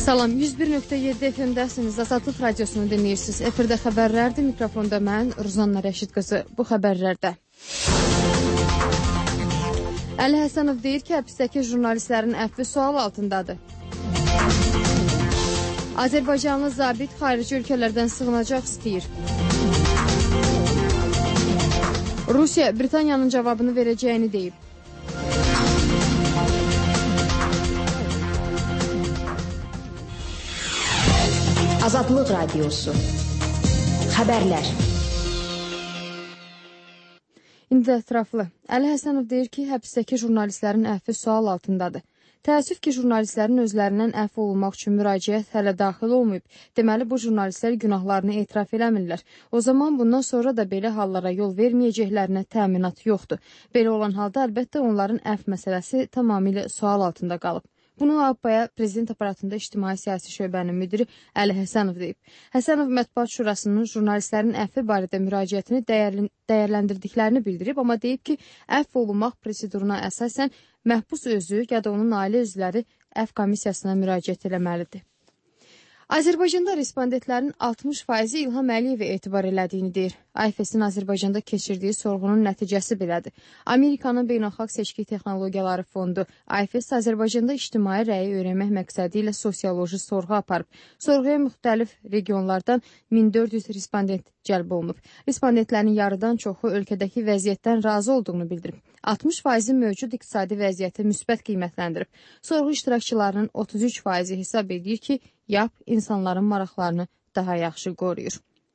Salam, 101.7 FM-dəsiniz, Azadlıq Radiosunu dinləyirsiniz. Efirdə xəbərlərdir, mikrofonda mən, Ruzanna Rəşid qızı. Bu xəbərlərdə Əli Həsənov deyir ki, həbsdəki jurnalistlərin əfvi sual altındadır. Azərbaycanlı zabit xarici ölkələrdən sığınacaq istəyir. Rusiya Britaniyanın cavabını verəcəyini deyib. Azadlıq Radiosu. Xəbərlər. İndi ətraflı. Əli Həsənov deyir ki, həbsdəki jurnalistlərin əfvi sual altındadır. Təəssüf ki, jurnalistlərin özlərindən əfv olunmaq üçün müraciət hələ daxil olmayıb. Deməli, bu jurnalistlər günahlarını etiraf eləmirlər. O zaman bundan sonra da belə hallara yol verməyəcəklərinə təminat yoxdur. Belə olan halda əlbəttə onların əfv məsələsi tamamilə sual altında qalıb. Bunu APPA Prezident Aparatında İctimai Siyasi Şöbənin müdiri Əli Həsənov deyib. Həsənov Mətbuat Şurasının jurnalistlərin əfvi barədə müraciətini dəyərləndirdiklərini bildirib, amma deyib ki, əfv olunmaq proseduruna əsasən məhbus özü ya da onun ailə üzvləri əfv komissiyasına müraciət eləməlidir. Azərbaycanda respondentlərin 60% İlham Əliyevə etibar elədiyini deyir. AFS-in Azərbaycanda keçirdiyi sorğunun nəticəsi belədir. Amerikanın Beynəlxalq Seçki Texnologiyaları Fondu AFS Azərbaycanda ictimai rəyi öyrənmək məqsədi ilə sosioloji sorğu aparıb. Sorğuya müxtəlif regionlardan 1400 respondent cəlb olunub. Respondentlərin yarıdan çoxu ölkədəki vəziyyətdən razı olduğunu bildirib. 60% mövcud iqtisadi vəziyyəti müsbət qiymətləndirib. Sorğu iştirakçılarının 33% hesab edir ki, YAP insanların maraqlarını daha yaxşı qoruyur.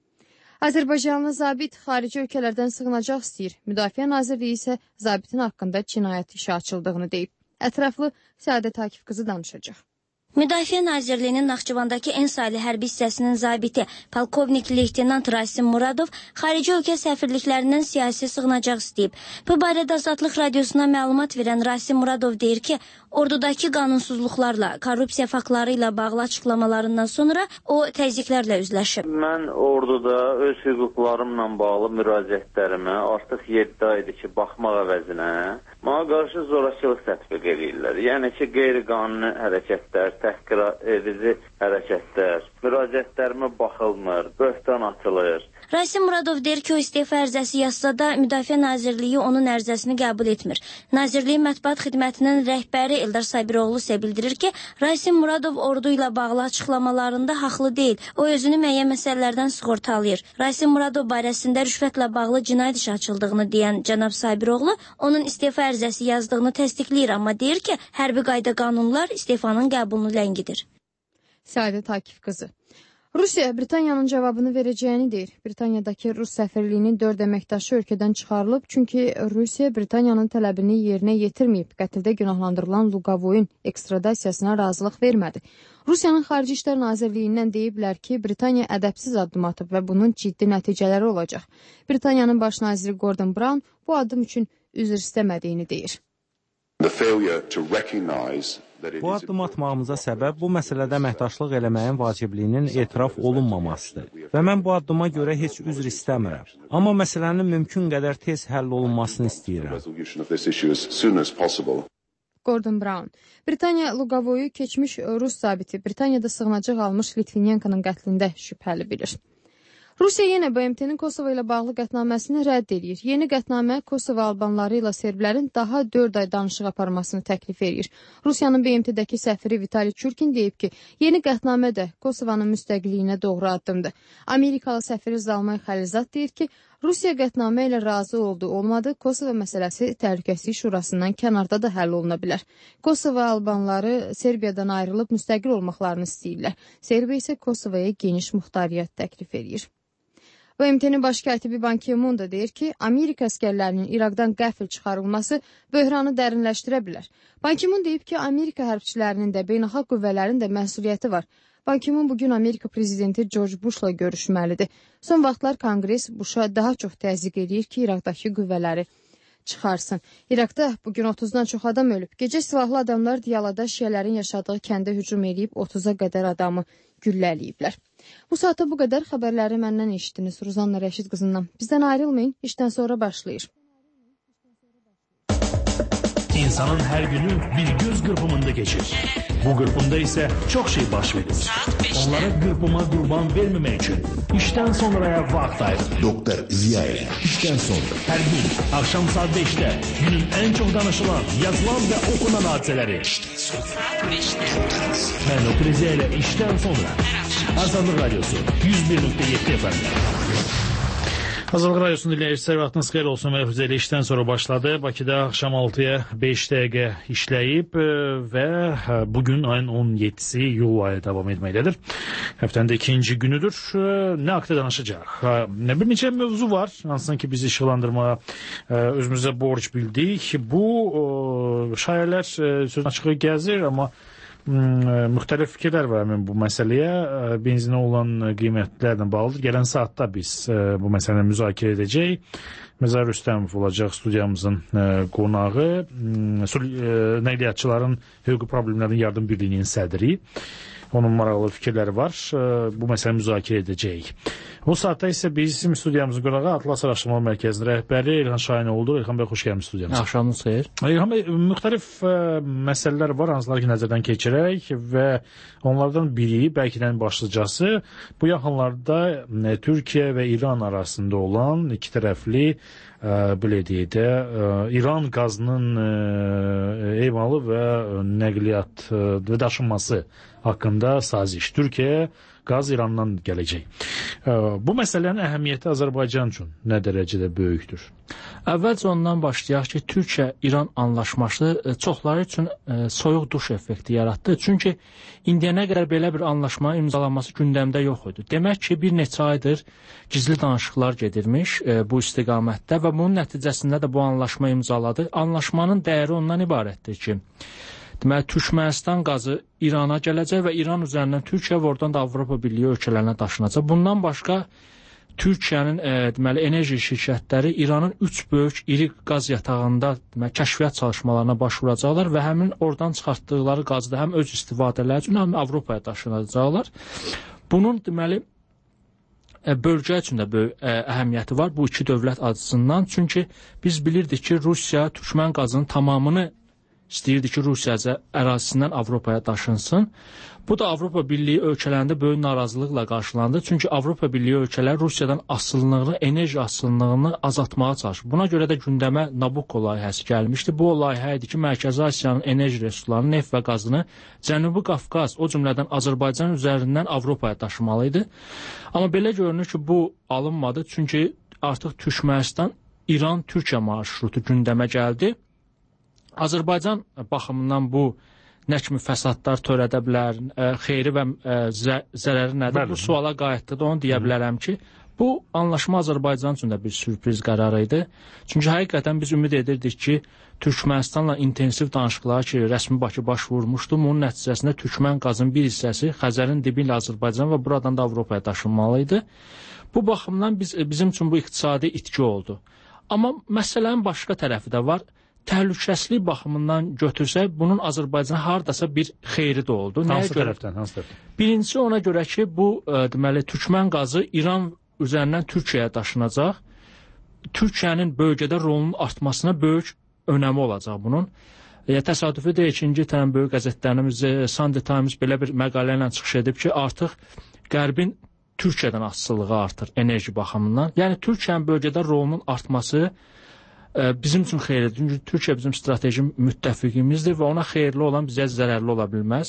Azərbaycanlı zabit xarici ölkələrdən sığınacaq istəyir. Müdafiə Nazirliyi isə zabitin haqqında cinayət işi açıldığını deyib. Ətraflı Səadət Akif qızı danışacaq. Müdafiə Nazirliyinin Naxçıvandakı ən saylı hərbi hissəsinin zabiti polkovnik leytenant Rasim Muradov xarici ölkə səfirliklərindən siyasi sığınacaq istəyib. Bu barədə Azadlıq Radiosuna məlumat verən Rasim Muradov deyir ki, ordudakı qanunsuzluqlarla, korrupsiya faktları ilə bağlı açıqlamalarından sonra o təzyiqlərlə üzləşib. Mən orduda öz hüquqlarımla bağlı müraciətlərimi artıq 7 aydır ki, baxmaq əvəzinə mənə qarşı zorakılıq tətbiq edirlər. Yəni ki, qeyri-qanuni hərəkətlər, təhqir edici hərəkətlər, müraciətlərimə baxılmır, böhtan atılır. Rasim Muradov deyir ki, o istefa ərizəsi yazsa da Müdafiə Nazirliyi onun ərizəsini qəbul etmir. Nazirliyin mətbuat xidmətinin rəhbəri Eldar Sabiroğlu isə bildirir ki, Rasim Muradov ordu ilə bağlı açıqlamalarında haqlı deyil. O özünü müəyyən məsələlərdən sığortalayır. Rasim Muradov barəsində rüşvətlə bağlı cinayət işi açıldığını deyən cənab Sabiroğlu onun istefa ərizəsi yazdığını təsdiqləyir, amma deyir ki, hərbi qayda qanunlar istefanın qəbulunu ləngidir. Səadət Akif qızı. Rusiya Britaniyanın cavabını verəcəyini deyir. Britaniyadakı Rus səfirliyinin 4 əməkdaşı ölkədən çıxarılıb, çünki Rusiya Britaniyanın tələbini yerinə yetirməyib. Qətldə günahlandırılan Luqavoyun ekstradasiyasına razılıq vermədi. Rusiyanın Xarici İşlər Nazirliyindən deyiblər ki, Britaniya ədəbsiz addım atıb və bunun ciddi nəticələri olacaq. Britaniyanın baş naziri Gordon Brown bu addım üçün üzr istəmədiyini deyir. Bu addım atmağımıza səbəb bu məsələdə əməkdaşlıq eləməyin vacibliyinin etiraf olunmamasıdır və mən bu addıma görə heç üzr istəmirəm. Amma məsələnin mümkün qədər tez həll olunmasını istəyirəm. Gordon Brown. Britaniya Luqavoyu keçmiş Rus zabiti Britaniyada sığınacaq almış Litvinenkonun qətlində şübhəli bilir. Rusiya yenə BMT-nin Kosovo ilə bağlı qətnaməsini rədd edir. Yeni qətnamə Kosovo albanları ilə serblərin daha 4 ay danışıq aparmasını təklif edir. Rusiyanın BMT-dəki səfiri Vitali Çurkin deyib ki, yeni qətnamə də Kosovanın müstəqilliyinə doğru addımdır. Amerikalı səfiri Zalmay Xəlizad deyir ki, Rusiya qətnamə ilə razı oldu, olmadı, Kosovo məsələsi Təhlükəsizlik Şurasından kənarda da həll oluna bilər. Kosovo albanları Serbiyadan ayrılıb müstəqil olmaqlarını istəyirlər. Serbiya isə Kosovoya geniş muxtariyyət təklif edir. BMT-nin baş katibi Ban Ki-moon da deyir ki, Amerika əskərlərinin İraqdan qəfil çıxarılması böhranı dərinləşdirə bilər. Ban Ki-moon deyib ki, Amerika hərbçilərinin də, beynəlxalq qüvvələrin də məsuliyyəti var. Ban Ki-moon bugün Amerika prezidenti George Bush'la görüşməlidir. Son vaxtlar Konqres Bush'a daha çox təzyiq edir ki, İraqdakı qüvvələri çıxarsın. İraqda bugün 30-dan çox adam ölüb. Gecə silahlı adamlar Diyalada şiələrin yaşadığı kəndə hücum edib 30-a qədər adamı güllələyiblər. Bu saata bu qədər xəbərləri məndən eşitdiniz Ruzanna Rəşid qızından. Bizdən ayrılmayın, işdən sonra başlayır. İnsanın her günü bir göz qırpımında geçir. Bu qırpımda ise çok şey baş verir. Onlara qırpıma qurban vermemək üçün işten sonraya vaxt ayırın. Doktor Ziyaev, işten sonra. Her gün akşam saat 5'te günün en çok danışılan, yazılan ve okunan hadiseleri. Ben Doktor Ziyaev ile işten sonra. Azadlık Radyosu 101.7 efendim. Azadlık Radyosu'nun dinləyicilər, vaxtınız xeyir olsun. Məhfuzə ilə işdən sonra başladı. Bakıda axşam 6-ya 5 dəqiqə işləyib və bugün ayın 17-si iyul ayı davam etməkdədir. Həftənin də ikinci günüdür. Nə haqda danışacaq? Bir neçə mövzu var, hansıdan ki bizi işıqlandırmağa özümüzə borc bildik. Bu şairlər sözün açığı gəzir, amma müxtəlif fikirlər var bu məsələyə. Benzinə olan qiymətlərlə bağlıdır. Gələn saatda biz bu məsələni müzakirə edəcəyik. Məzar Rüstəmov olacaq studiyamızın qonağı. Nəqliyyatçıların hüquqi problemlərin yardım birliyinin sədri. Onun maraqlı fikirləri var. Bu məsələni müzakirə edəcəyik. Bu saatda isə bizim studiyamızın qonağı Atlas Araşdırma Mərkəzinin rəhbəri İlhan Şahinoğludur. İlhan bəy, xoş gəlmisiniz studiyamıza. Axşamınız xeyir. İlhan bəy, müxtəlif məsələlər var, hansılar ki nəzərdən keçirək və onlardan biri, bəlkə də başlıcası, bu yaxınlarda Türkiyə və İran arasında olan iki tərəfli belə deyək də, İran qazının emalı və nəqliyyat və daşınması haqqında saziş. Türkiyə qaz İrandan gələcək. Bu məsələnin əhəmiyyəti Azərbaycan üçün nə dərəcədə böyükdür? Əvvəlcə ondan başlayaq ki, Türkiyə-İran anlaşması çoxları üçün soyuq duş effekti yaratdı. Çünki indiyənə qədər belə bir anlaşmanın imzalanması gündəmdə yox idi. Demək ki, bir neçə aydır gizli danışıqlar gedirmiş bu istiqamətdə və bunun nəticəsində də bu anlaşma imzaladı. Anlaşmanın dəyəri ondan ibarətdir ki, deməli, Türkmənistan qazı İrana gələcək və İran üzərindən Türkiyə və oradan da Avropa Birliyi ölkələrinə daşınacaq. Bundan başqa Türkiyənin deməli enerji şirkətləri İranın 3 böyük iri qaz yatağında deməli kəşfiyyat çalışmalarına başvuracaqlar və həmin oradan çıxartdıqları qazı da həm öz istifadələri üçün, həm Avropaya daşınacaqlar. Bunun deməli bölgə üçün də böyük əhəmiyyəti var bu iki dövlət açısından. Çünki biz bilirdik ki, Rusiya Türkmən qazının tamamını istəyirdi ki, Rusiya ərazisindən Avropaya daşınsın. Bu da Avropa Birliyi ölkələrində böyük narazılıqla qarşılandı. Çünki Avropa Birliyi ölkələr Rusiyadan asılılığını, enerji asılılığını azaltmağa çalışır. Buna görə də gündəmə Nabucco layihəsi gəlmişdi. Bu layihə idi ki, Mərkəzi Asiyanın enerji resurslarını, neft və qazını Cənubi Qafqaz, o cümlədən Azərbaycan üzərindən Avropaya daşımalı idi. Amma belə görünür ki, bu alınmadı. Çünki artıq Türkmənistan, İran, Türkiyə marşrutu gündəmə gəldi. Azərbaycan baxımından bu nə kimi fəsadlar törədə bilər, xeyri və zərəri nədir? Bu suala qayıtdı da onu deyə bilərəm ki, bu anlaşma Azərbaycan üçün də bir sürpriz qərarı idi. Çünki həqiqətən biz ümid edirdik ki, Türkmənistanla intensiv danışıqları ki, rəsmi Bakı baş vurmuşdu. Bunun nəticəsində Türkmən qazın bir hissəsi Xəzərin dibi ilə Azərbaycan və buradan da Avropaya daşınmalı idi. Bu baxımdan bizim üçün bu iqtisadi itki oldu. Amma məsələnin başqa tərəfi də var. Təhlükəsizlik baxımından götürsək, bunun Azərbaycana hardasa bir xeyri də oldu. Hansı tərəfdən? Birincisi ona görə ki, bu deməli Türkmən qazı İran üzərindən Türkiyəyə daşınacaq. Türkiyənin bölgədə rolunun artmasına böyük önəmi olacaq bunun. Təsadüfi deyək ki, İngiltərənin böyük qəzetlərimiz Sunday Times belə bir məqalə ilə çıxış edib ki, artıq Qərbin Türkiyədən asılılığı artır enerji baxımından. Yəni Türkiyənin bölgədə rolunun artması bizim üçün xeyirlidir. Çünki Türkiyə bizim strateji müttəfiqimizdir və ona xeyirli olan bizə zərərli ola bilməz.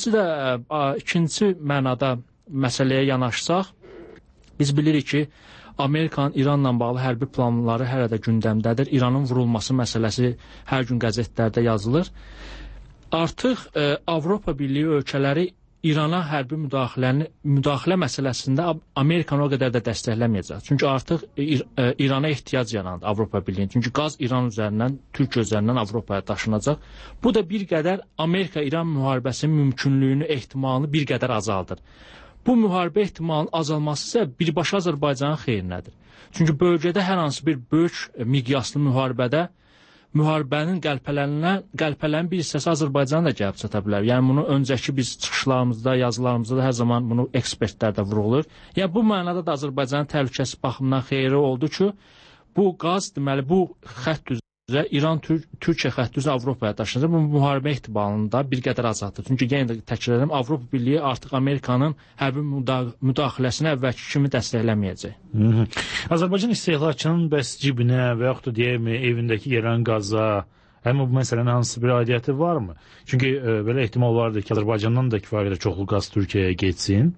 İkinci mənada məsələyə yanaşsaq, biz bilirik ki, Amerikanın İranla bağlı hərbi planları hələ də gündəmdədir. İranın vurulması məsələsi hər gün qəzetlərdə yazılır. Artıq Avropa Birliyi ölkələri İrana hərbi müdaxilə məsələsində Amerikanı o qədər də dəstəkləməyəcək. Çünki artıq İrana ehtiyac yarandı Avropa Birliyinin. Çünki qaz İran üzərindən, Türkiyə üzərindən Avropaya daşınacaq. Bu da bir qədər Amerika-İran müharibəsinin mümkünlüyünü, ehtimalını bir qədər azaldır. Bu müharibə ehtimalının azalması isə birbaşa Azərbaycanın xeyrinədir. Çünki bölgədə hər hansı bir böyük miqyaslı müharibənin qəlpələnin bir hissəsi Azərbaycanı da gəlib çata bilər. Yəni bunu öncəki biz çıxışlarımızda, yazılarımızda da hər zaman bunu ekspertlər də vurğulayır. Yəni bu mənada da Azərbaycanın təhlükəsizlik baxımından xeyri oldu ki, bu qaz deməli bu xətt İran-Türkiyə xətti üzrə Avropaya daşınacaq. Bu müharibə ehtimalında bir qədər azaldır. Çünki yenə də təkrar edirəm, Avropa Birliyi artıq Amerikanın hərbi müdaxiləsini əvvəlki kimi dəstəkləməyəcək. Azərbaycan istehlakçının bəs cibinə və yaxud da deyək evindəki gələn qaza həmin bu məsələnin hansı bir aidiyyəti varmı? Çünki belə ehtimal vardır ki, Azərbaycandan da kifayət qədər çoxlu qaz Türkiyəyə getsin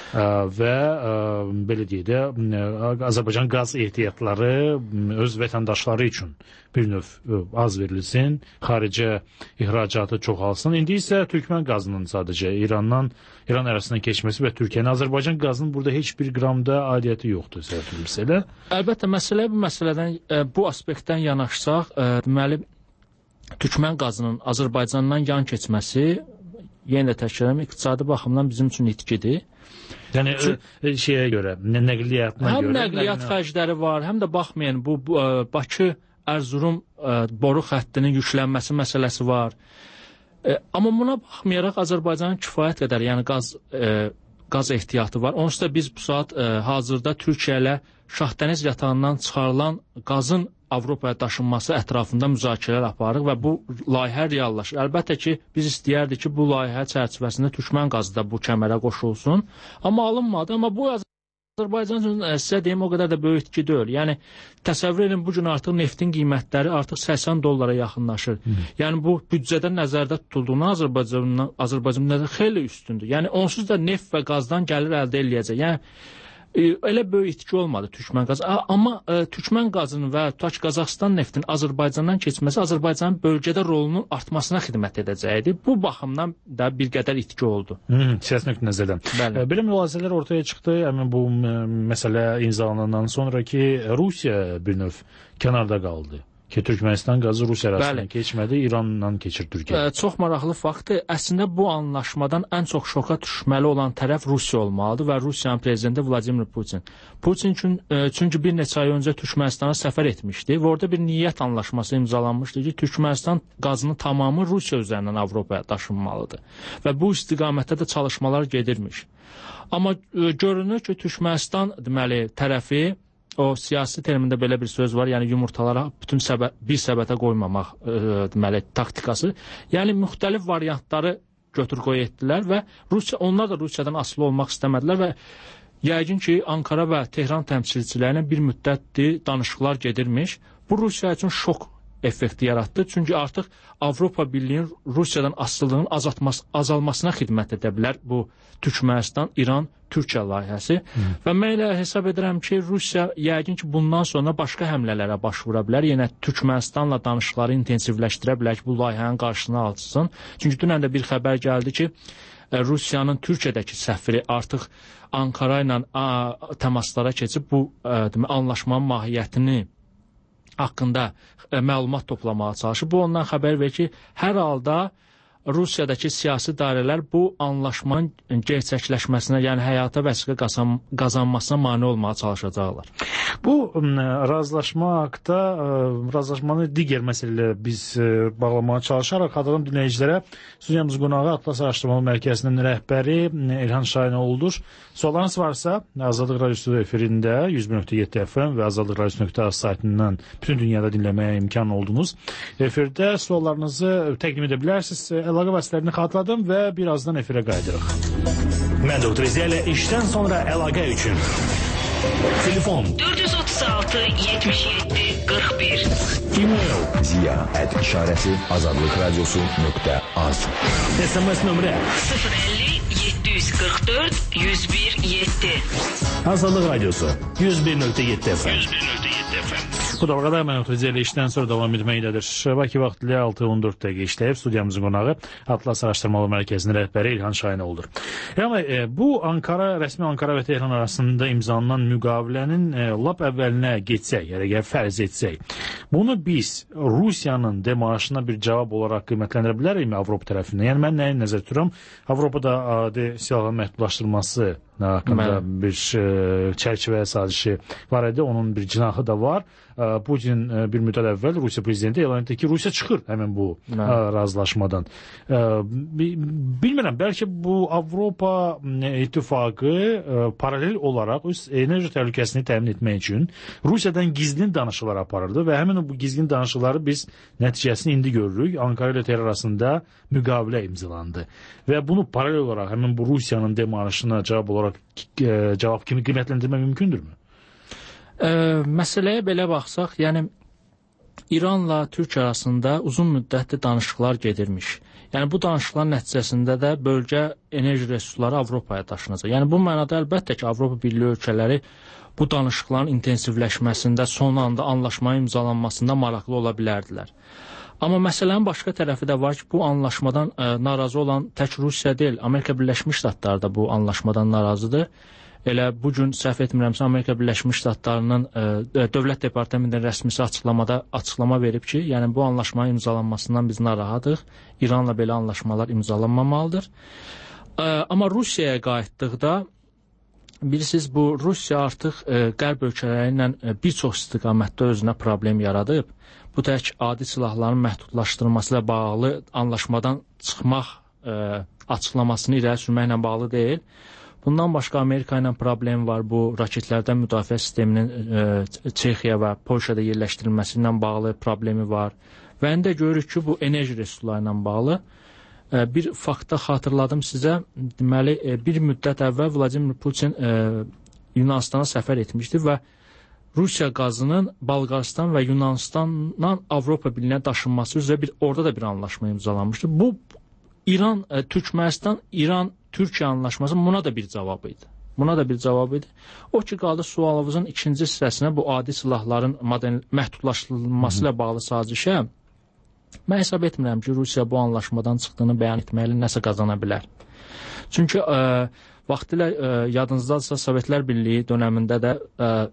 və belə deyək də Azərbaycan qaz ehtiyatları öz vətəndaşları üçün bir növ az verilsin, xaricə ihracatı çoxalsın. İndi isə Türkmən qazının sadəcə İran ərazisindən keçməsi və Türkiyənin Azərbaycan qazının burada heç bir qramda aidiyyəti yoxdur səhv bilmirsə elə. Əlbəttə, bu məsələdən bu aspektdən yanaşsaq, deməli Türkmən qazının Azərbaycandan yan keçməsi, yenə də təkrar edirəm, iqtisadi baxımdan bizim üçün itkidir. Yəni şeyə görə, nəqliyyatına görə. Həm nəqliyyat xərcləri var, həm də baxmayın bu Bakı-Ərzurum boru xəttinin yüklənməsi məsələsi var. Amma buna baxmayaraq Azərbaycanın kifayət qədər, yəni qaz ehtiyatı var. Onsuz da biz bu saat hazırda Türkiyə ilə Şahdəniz yatağından çıxarılan qazın Avropaya daşınması ətrafında müzakirələr aparırıq və bu layihə reallaşır. Əlbəttə ki, biz istəyərdik ki, bu layihə çərçivəsində Türkmən qazı da bu kəmərə qoşulsun. Amma alınmadı. Amma bu Azərbaycan üçün sizə deyim, o qədər də böyük itki deyil. Yəni, təsəvvür edin, bugün artıq neftin qiymətləri artıq $80 yaxınlaşır. Yəni, bu büdcədə nəzərdə tutulduğuna Azərbaycanın xeyli üstündür. Yəni, onsuz da neft və qazdan gəlir əldə eləyəcək. Yəni, elə böyük itki olmadı Türkmən qazı. Amma Türkmən qazının və Qazaxıstan neftin Azərbaycandan keçməsi Azərbaycanın bölgədə rolunun artmasına xidmət edəcəkdir. Bu baxımdan da bir qədər itki oldu. Siyasi nöqteyi-nəzərdən. Belə mülahizələr ortaya çıxdı. Həmin bu məsələ imzalanandan sonra ki, Rusiya bir növ kənarda qaldı. Ki, Türkmənistan qazı Rusiya arasından keçmədi, İranla keçir Türkiyə. Çox maraqlı faktdır. Əslində bu anlaşmadan ən çox şoka düşməli olan tərəf Rusiya olmalıdır və Rusiyanın prezidenti Vladimir Putin. Putin çünki bir neçə ay öncə Türkmənistana səfər etmişdi və orada bir niyyət anlaşması imzalanmışdı ki, Türkmənistan qazının tamamı Rusiya üzərindən Avropaya daşınmalıdır. Və bu istiqamətdə də çalışmalar gedirmiş. Amma görünür ki, Türkmənistan deməli tərəfi o siyasi termində belə bir söz var, yəni yumurtalara bütün bir səbətə qoymamaq deməli taktikası. Yəni müxtəlif variantları götür-qoy etdilər və onlar da Rusiyadan asılı olmaq istəmədilər və yəqin ki, Ankara və Tehran təmsilçilərinə bir müddətdir danışıqlar gedirmiş. Bu Rusiya üçün şok effekti yaratdı. Çünki artıq Avropa Birliyinin Rusiyadan asılılığının azalmasına xidmət edə bilər bu Türkmənistan, İran, Türkiyə layihəsi. Və mən elə hesab edirəm ki, Rusiya yəqin ki, bundan sonra başqa həmlələrə baş vura bilər. Yenə Türkmənistanla danışıqları intensivləşdirə bilər ki, bu layihənin qarşısını alsın. Çünki dünən də bir xəbər gəldi ki, Rusiyanın Türkiyədəki səfiri artıq Ankara ilə təmaslara keçib bu anlaşmanın mahiyyətini haqqında məlumat toplamağa çalışır. Bu ondan xəbər verir ki, hər halda Rusiyadakı siyasi dairələr bu anlaşmanın gerçəkləşməsinə, yəni həyata vəsiqə qazanmasına mane olmağa çalışacaqlar. Bu razılaşma haqda razılaşmanı digər məsələlə biz bağlamağa çalışaraq xatırladım dinləyicilərə. Studiyamız qonağı Atlas Araşdırmalı Mərkəzinin rəhbəri İlhan Şahinoğludur. Suallarınız varsa Azadlıq Radiosu efirində 101.7 FM və azadlıqradiosu.az saytından bütün dünyada dinləməyə imkan oldunuz. Efirdə suallarınızı təqdim edə bilərsiniz. Əlaqə vəsilərini xatırladım və birazdan efirə qayıdırıq. Mən Doktor Ziya ilə işdən sonra əlaqə üçün. Telefon 436 77 41. E-mail ziya@işarəsi azadlıqradiosu.az. SMS nömrə 050 744 101 7. Azadlıq Radiosu 101.7 FM. Bu dalğada mən Doktor Ziya ilə işdən sonra davam etməkdədir. Bakı vaxtilə 6:14 dəqiqə işləyib studiyamızın qonağı Atlas Araşdırmalı Mərkəzinin rəhbəri İlhan Şahinoğludur. Yəni bu rəsmi Ankara və Tehran arasında imzalanan müqavilənin lap əvvəlinə getsək, yəni fərz etsək, bunu biz Rusiyanın demarşına bir cavab olaraq qiymətləndirə bilərikmi Avropa tərəfindən? Yəni mən nəyi nəzərdə tuturam? Avropada adi silahların məhdudlaşdırılması haqqında bir çərçivə sazişi var idi. Onun bir cinahı da var. Putin bir müddət əvvəl Rusiya prezidenti elan etdi ki, Rusiya çıxır həmin bu razılaşmadan. Bilmirəm, bəlkə bu Avropa İttifaqı paralel olaraq öz enerji təhlükəsini təmin etmək üçün Rusiyadan gizlin danışıqlar aparırdı və həmin bu gizlin danışıqları biz nəticəsini indi görürük. Ankara ilə Tehran arasında müqavilə imzalandı. Və bunu paralel olaraq həmin bu Rusiyanın demarşına cavab kimi qiymətləndirmək mümkündürmü? Məsələyə belə baxsaq, yəni İranla Türkiyə arasında uzun müddətli danışıqlar gedirmiş. Yəni bu danışıqların nəticəsində də bölgə enerji resursları Avropaya daşınacaq. Yəni bu mənada əlbəttə ki, Avropa Birliyi ölkələri bu danışıqların intensivləşməsində, son anda anlaşmanın imzalanmasında maraqlı ola bilərdilər. Amma məsələnin başqa tərəfi də var ki, bu anlaşmadan narazı olan tək Rusiya deyil, Amerika Birləşmiş Ştatları da bu anlaşmadan narazıdır. Elə bugün səhv etmirəmsə, Amerika Birləşmiş Ştatlarının Dövlət Departamentinin rəsmisi açıqlama verib ki, yəni bu anlaşmanın imzalanmasından biz narahatıq. İranla belə anlaşmalar imzalanmamalıdır. Amma Rusiyaya qayıtdıqda bilirsiniz, bu Rusiya artıq qərb ölkələri ilə bir çox istiqamətdə özünə problem yaradıb. Bu tək adi silahların məhdudlaşdırılması ilə bağlı anlaşmadan çıxmaq açıqlamasını irəli sürməklə bağlı deyil. Bundan başqa Amerika ilə problem var. Bu raketlərdən müdafiə sisteminin Çexiya və Polşada yerləşdirilməsi ilə bağlı problemi var. Və indi də görürük ki, bu enerji resursları ilə bağlı bir faktda xatırladım sizə. Deməli, bir müddət əvvəl Vladimir Putin Yunanistana səfər etmişdi və Rusiya qazının Bolqaristan və Yunanistandan Avropa Birliyinə daşınması üzrə orada da bir anlaşma imzalanmışdı. Bu İran, Türkmənistan, İran, Türkiyə anlaşması buna da bir cavab idi. O ki, qaldı sualımızın ikinci hissəsinə, bu adi silahların məhdudlaşdırılması ilə bağlı sazişə. Mən hesab etmirəm ki, Rusiya bu anlaşmadan çıxdığını bəyan etməklə nəsə qazana bilər. Çünki vaxtilə yadınızdadırsa, Sovetlər Birliyi dönəmində də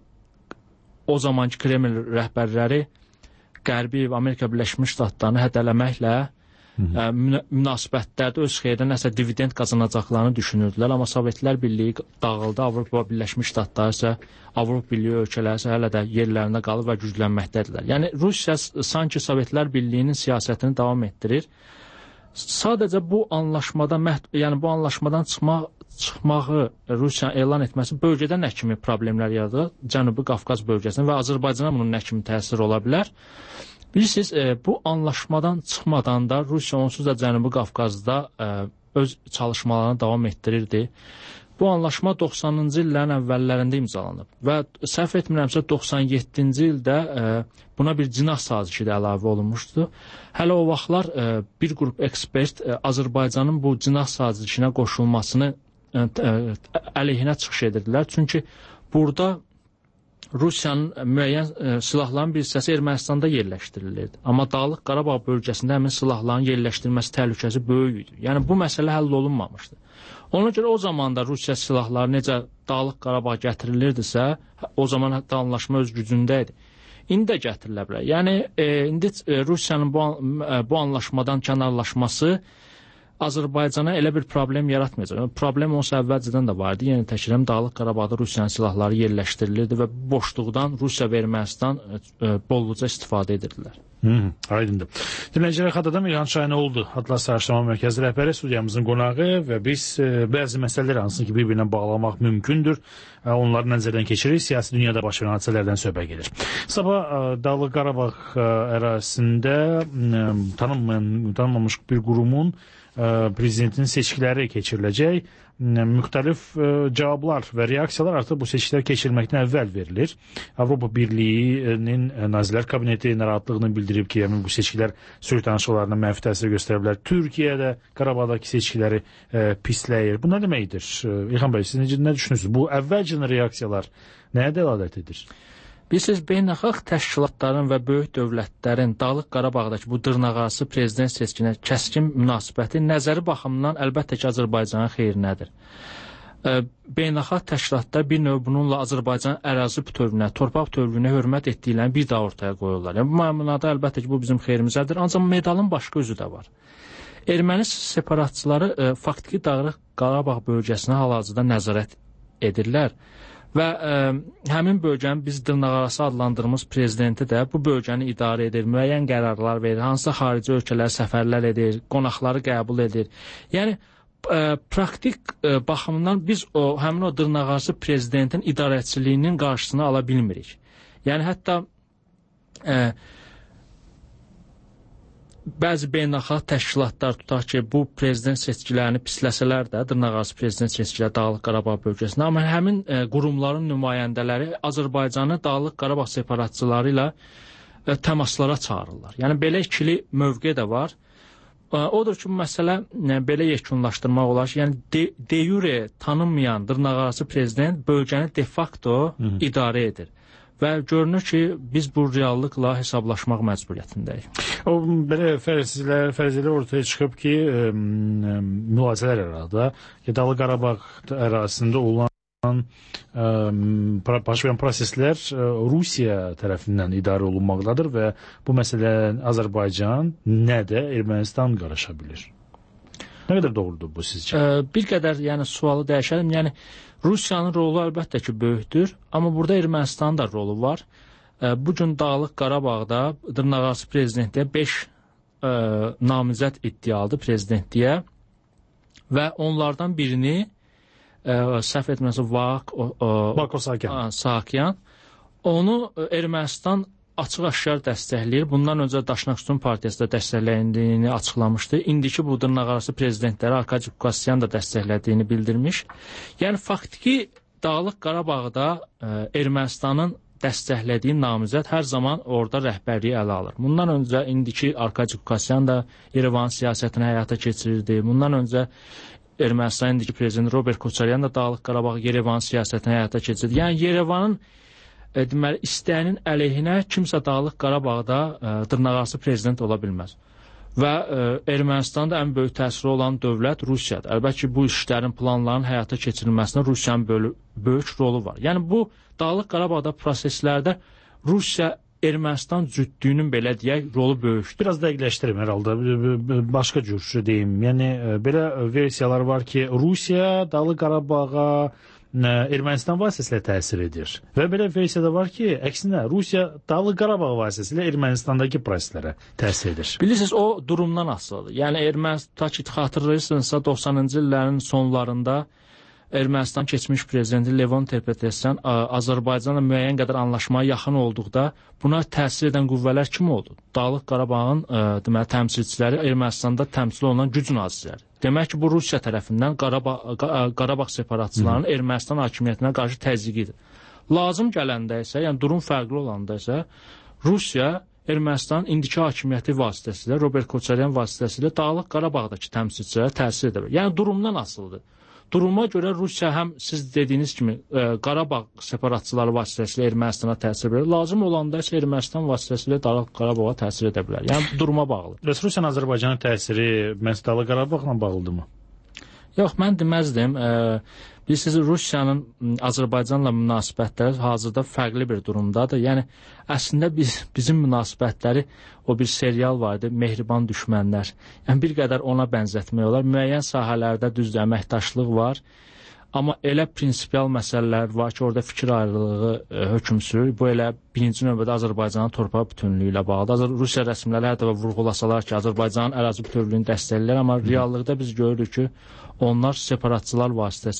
o zamanki Kreml rəhbərləri Qərbi Amerika Birləşmiş Ştatlarını hədələməklə münasibətlərdə öz xeyrinə nəsə dividend qazanacaqlarını düşünürdülər. Amma Sovetlər Birliyi dağıldı, Avropa Birləşmiş Ştatları isə Avropa Birliyi ölkələri isə hələ də yerlərində qalır və güclənməkdədirlər. Yəni Rusiya sanki Sovetlər Birliyinin siyasətini davam etdirir. Sadəcə bu anlaşmadan çıxmağı Rusiya elan etməsi bölgədə nə kimi problemlər yaradır? Cənubi Qafqaz bölgəsində və Azərbaycana bunun nə kimi təsiri ola bilər? Bilirsiniz, bu anlaşmadan çıxmadan da Rusiya onsuz da Cənubi Qafqazda öz çalışmalarını davam etdirirdi. Bu anlaşma 90-cı illərin əvvəllərində imzalanıb və səhv etmirəmsə 97-ci ildə buna bir cinah sazişi də əlavə olunmuşdu. Hələ o vaxtlar bir qrup ekspert Azərbaycanın bu cinah sazişinə qoşulmasını əleyhinə çıxış edirdilər. Çünki burada Rusiyanın müəyyən silahların bir hissəsi Ermənistanda yerləşdirilirdi. Amma Dağlıq Qarabağ bölgəsində həmin silahların yerləşdirilməsi təhlükəsi böyük idi. Yəni bu məsələ həll olunmamışdı. Ona görə o zaman da Rusiya silahları necə Dağlıq Qarabağ gətirilirdisə, o zaman hətta anlaşma öz gücündə idi. İndi də gətirilə bilər. Yəni indi Rusiyanın bu anlaşmadan kənarlaşması Azərbaycana elə bir problem yaratmayacaq. Problem olsa əvvəlcədən də vardı. Yəni təkcə Dağlıq Qarabağda Rusiyanın silahları yerləşdirilirdi və boşluqdan Rusiya və Ermənistan bolluca istifadə edirdilər. Aydındır. Dinləyicilər, xatırladım, İlhan Şahinoğlu Atlas Araşdırma Mərkəzi rəhbəri, studiyamızın qonağı və biz bəzi məsələlər hansı ki bir-birinə bağlamaq mümkündür. Onları nəzərdən keçiririk. Siyasi dünyada baş verən hadisələrdən söhbət gedir. Sabah Dağlıq Qarabağ ərazisində tanınmamış bir qurumun prezidentin seçkiləri keçiriləcək. Müxtəlif cavablar və reaksiyalar artıq bu seçkilər keçirilməkdən əvvəl verilir. Avropa Birliyinin Nazirlər Kabineti narahatlığını bildirib ki, bu seçkilər sülh danışıqlarına mənfi təsir göstərə bilər. Türkiyə də Qarabağdakı seçkiləri pisləyir. Bu nə deməkdir? İlhan bəy, siz nə düşünürsünüz? Bu əvvəlcə reaksiyalar nəyə dəlalət edir? Bilirsiniz, beynəlxalq təşkilatların və böyük dövlətlərin Dağlıq Qarabağdakı bu dırnaqarası prezident seçkinə kəskin münasibəti nəzəri baxımından əlbəttə ki, Azərbaycanın xeyrinədir. Beynəlxalq təşkilatlar bir növ bununla Azərbaycanın ərazi bütövlüyünə, torpaq bütövlüyünə hörmət etdiklərini bir daha ortaya qoyurlar. Yəni, bu mənada əlbəttə ki, bu bizim xeyrimizədir, ancaq medalın başqa üzü də var. Erməni separatçıları faktiki Dağlıq Qarabağ bölgəsinə hal-hazırda nəzarət edirlər və həmin bölgəni biz dırnaqarası adlandırdığımız prezidenti də bu bölgəni idarə edir, müəyyən qərarlar verir, hansısa xarici ölkələrə səfərlər edir, qonaqları qəbul edir. Yəni praktik baxımdan biz həmin o dırnaqarası prezidentin idarəçiliyinin qarşısını ala bilmirik. Yəni hətta bəzi beynəlxalq təşkilatlar tutaq ki, bu prezident seçkilərini pisləsələr də, dırnaqarası prezident seçkiləri Dağlıq Qarabağ bölgəsində, amma həmin qurumların nümayəndələri Azərbaycanı Dağlıq Qarabağ separatçıları ilə təmaslara çağırırlar. Yəni belə ikili mövqe də var. Odur ki, bu məsələ belə yekunlaşdırmaq olar ki, yəni de jure tanınmayan dırnaqarası prezident bölgəni de facto idarə edir. Və görünür ki, biz bu reallıqla hesablaşmaq məcburiyyətindəyik. O belə fərziyyələr ortaya çıxıb ki, mülahizələr arada Dağlıq Qarabağ ərazisində olan baş verən proseslər Rusiya tərəfindən idarə olunmaqdadır və bu məsələ Azərbaycan nə də Ermənistan qarışa bilir. Nə qədər doğrudur bu sizcə? Bir qədər sualı dəyişəlim. Yəni Rusiyanın rolu əlbəttə ki, böyükdür, amma burada Ermənistanın da rolu var. Bu gün Dağlıq Qarabağda dırnaqarası prezidentliyə 5 namizəd iddialıdır prezidentliyə və onlardan birini səhv etməsə Bako Sakyan onu Ermənistan açıq-aşkar dəstəkləyir. Bundan öncə Daşnaqsun Partiyası da dəstəklədiyini açıqlamışdı. İndiki bu dırnaqarası prezidentləri Arkadi Qukasyan da dəstəklədiyini bildirmiş. Yəni faktiki Dağlıq Qarabağda Ermənistanın dəstəklədiyi namizəd hər zaman orada rəhbərliyi ələ alır. Bundan öncə indiki Arkadi Qukasyan da Yerevan siyasətini həyata keçirirdi. Bundan öncə Ermənistan indiki prezident Robert Koçaryan da Dağlıq Qarabağ Yerevan siyasətini həyata keçirdi. Yəni Yerevanın deməli, istəyinin əleyhinə kimsə Dağlıq Qarabağda dırnaqarası prezident ola bilməz. Və Ermənistanda ən böyük təsiri olan dövlət Rusiyadır. Əlbəttə ki, bu işlərin, planların həyata keçirilməsində Rusiyanın böyük rolu var. Yəni bu Dağlıq Qarabağda proseslərdə Rusiya Ermənistan cütlüyünün belə deyək, rolu böyükdür. Biraz dəqiqləşdirim hər halda, başqa cür deyim. Yəni belə versiyalar var ki, Rusiya Dağlıq Qarabağa Ermənistan vasitəsilə təsir edir. Və belə versiyada var ki, əksinə Rusiya Dağlıq Qarabağ vasitəsilə Ermənistandakı proseslərə təsir edir. Bilirsiniz, o durumdan asılıdır. Yəni Ermənistan xatırlayırsınızsa 90-cı illərin sonlarında Ermənistan keçmiş prezidenti Levon Ter-Petrosyan Azərbaycanla müəyyən qədər anlaşmaya yaxın olduqda buna təsir edən qüvvələr kim oldu? Dağlıq Qarabağın deməli təmsilçiləri Ermənistanda təmsil olunan güc nazirləri. Demək ki, bu Rusiya tərəfindən Qarabağ separatçılarının Ermənistan hakimiyyətinə qarşı təzyiqidir. Lazım gələndə isə, yəni durum fərqli olanda isə Rusiya Ermənistanın indiki hakimiyyəti vasitəsilə, Robert Koçaryan vasitəsilə Dağlıq Qarabağdakı təmsilçilərə təsir edə bilər. Yəni durumdan asılıdır. Duruma görə Rusiya həm siz dediyiniz kimi Qarabağ separatçıları vasitəsilə Ermənistana təsir edir. Lazım olanda isə Ermənistan vasitəsilə Dağlıq Qarabağa təsir edə bilər. Yəni duruma bağlı. Bəs Rusiyanın Azərbaycana təsiri məhz Dağlıq Qarabağla bağlıdırmı? Yox, mən deməzdim. Bilirsiniz, Rusiyanın Azərbaycanla münasibətləri hazırda fərqli bir durumdadır. Yəni əslində bizim münasibətləri o bir serial var idi, Mehriban Düşmənlər. Yəni bir qədər ona bənzətmək olar. Müəyyən sahələrdə düzdür, əməkdaşlıq var. Amma elə prinsipial məsələlər var ki, orada fikir ayrılığı hökm sürür. Bu elə birinci növbədə Azərbaycanın torpaq bütünlüyü ilə bağlıdır. Rusiya rəsmiləri hətta vurğulasalar ki, Azərbaycanın ərazi bütövlüyünü dəstəkləyirlər, amma reallıqda biz görürük ki, onlar separatçılar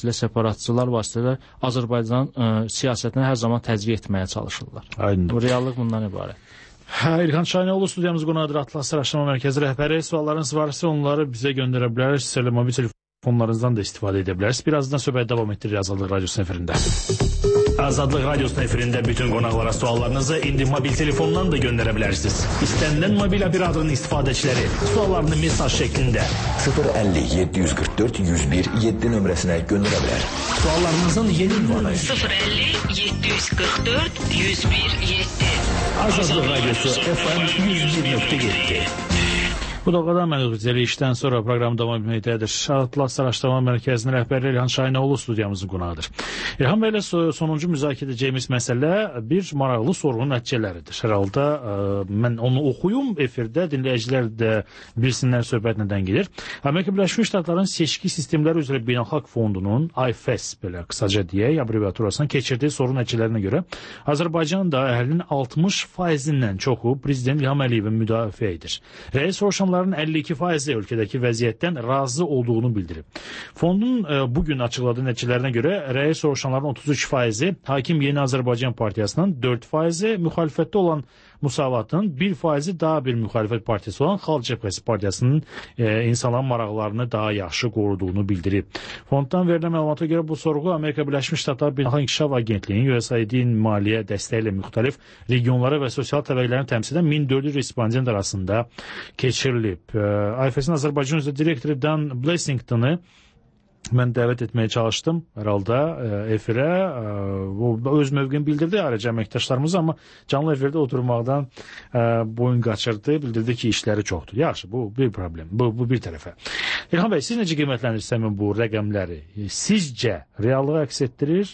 vasitəsilə Azərbaycan siyasətinə hər zaman təzyiq etməyə çalışırlar. Bu reallıq bundan ibarət. İlhan Şahinoğlu studiyamız qonadır. Atlas Araşdırma Mərkəzi rəhbəri. Suallarınız varsa onları bizə göndərə bilərsiniz. Mobil telefonlarınızdan da istifadə edə bilərsiniz. Birazdan söhbət davam etdirir Azadlıq Radiosunun efirində. Azadlıq Radiosunun efirində bütün qonaqlara suallarınızı indi mobil telefondan da göndərə bilərsiniz. İstənilən mobil operatörün istifadəçiləri suallarını mesaj şəklində 050 744 101 7 nömrəsinə göndərə bilər. Suallarınızın yeni ünvanı 050 744 101 7. Azadlıq Radiosu FM 101.7. Bu dalğada Məlucəli işdən sonra proqram davam etməkdədir. Atlas Araşdırma Mərkəzinin rəhbəri İlhan Şahinoğlu studiyamızın qonağıdır. İlhan bəylə sonuncu müzakirə edəcəyimiz məsələ bir maraqlı sorğunun nəticələridir. Hər halda mən onu oxuyum efirdə, dinləyicilər də bilsinlər söhbət nədən gedir. Amerika Birləşmiş Ştatlarının seçki sistemləri üzrə Beynəlxalq Fondunun IFES belə qısaca deyək, abreviaturasından keçirdiyi sorğu nəticələrinə görə Azərbaycanda əhlinin 60%-dən çoxu Prezident İlham Əliyevin müdafiə edir. Rəy soruşanların 52%-i ölkədəki vəziyyətdən razı olduğunu bildirib. Fondun bugün açıqladığı nəticələrinə görə rəy soruşanların 33%-i Hakim Yeni Azərbaycan Partiyasının, 4%-i müxalifətdə olan Musavatın, 1%-i daha bir müxalifət partiyası olan Xalq Cəbhəsi Partiyasının insanların maraqlarını daha yaxşı qoruduğunu bildirib. Fonddan verilən məlumata görə bu sorğu Amerika Birləşmiş Ştatları Beynəlxalq İnkişaf Agentliyinin USAID-in maliyyə dəstəyi ilə müxtəlif regionlara və sosial təbəqələrini təmsil edən 1400 respondent arasında keçirilib. IFES-in Azərbaycan üzrə direktoru Dan Blessingtonu mən dəvət etməyə çalışdım hər halda efirə. O öz mövqeyini bildirdi ayrıca əməkdaşlarımız, amma canlı efirdə oturmaqdan boyun qaçırdı, bildirdi ki, işləri çoxdur. Yaxşı, bu bir problem, bu bir tərəfə. İlhan bəy, siz necə qiymətlənirsiniz bu rəqəmləri? Sizcə reallığı əks etdirir?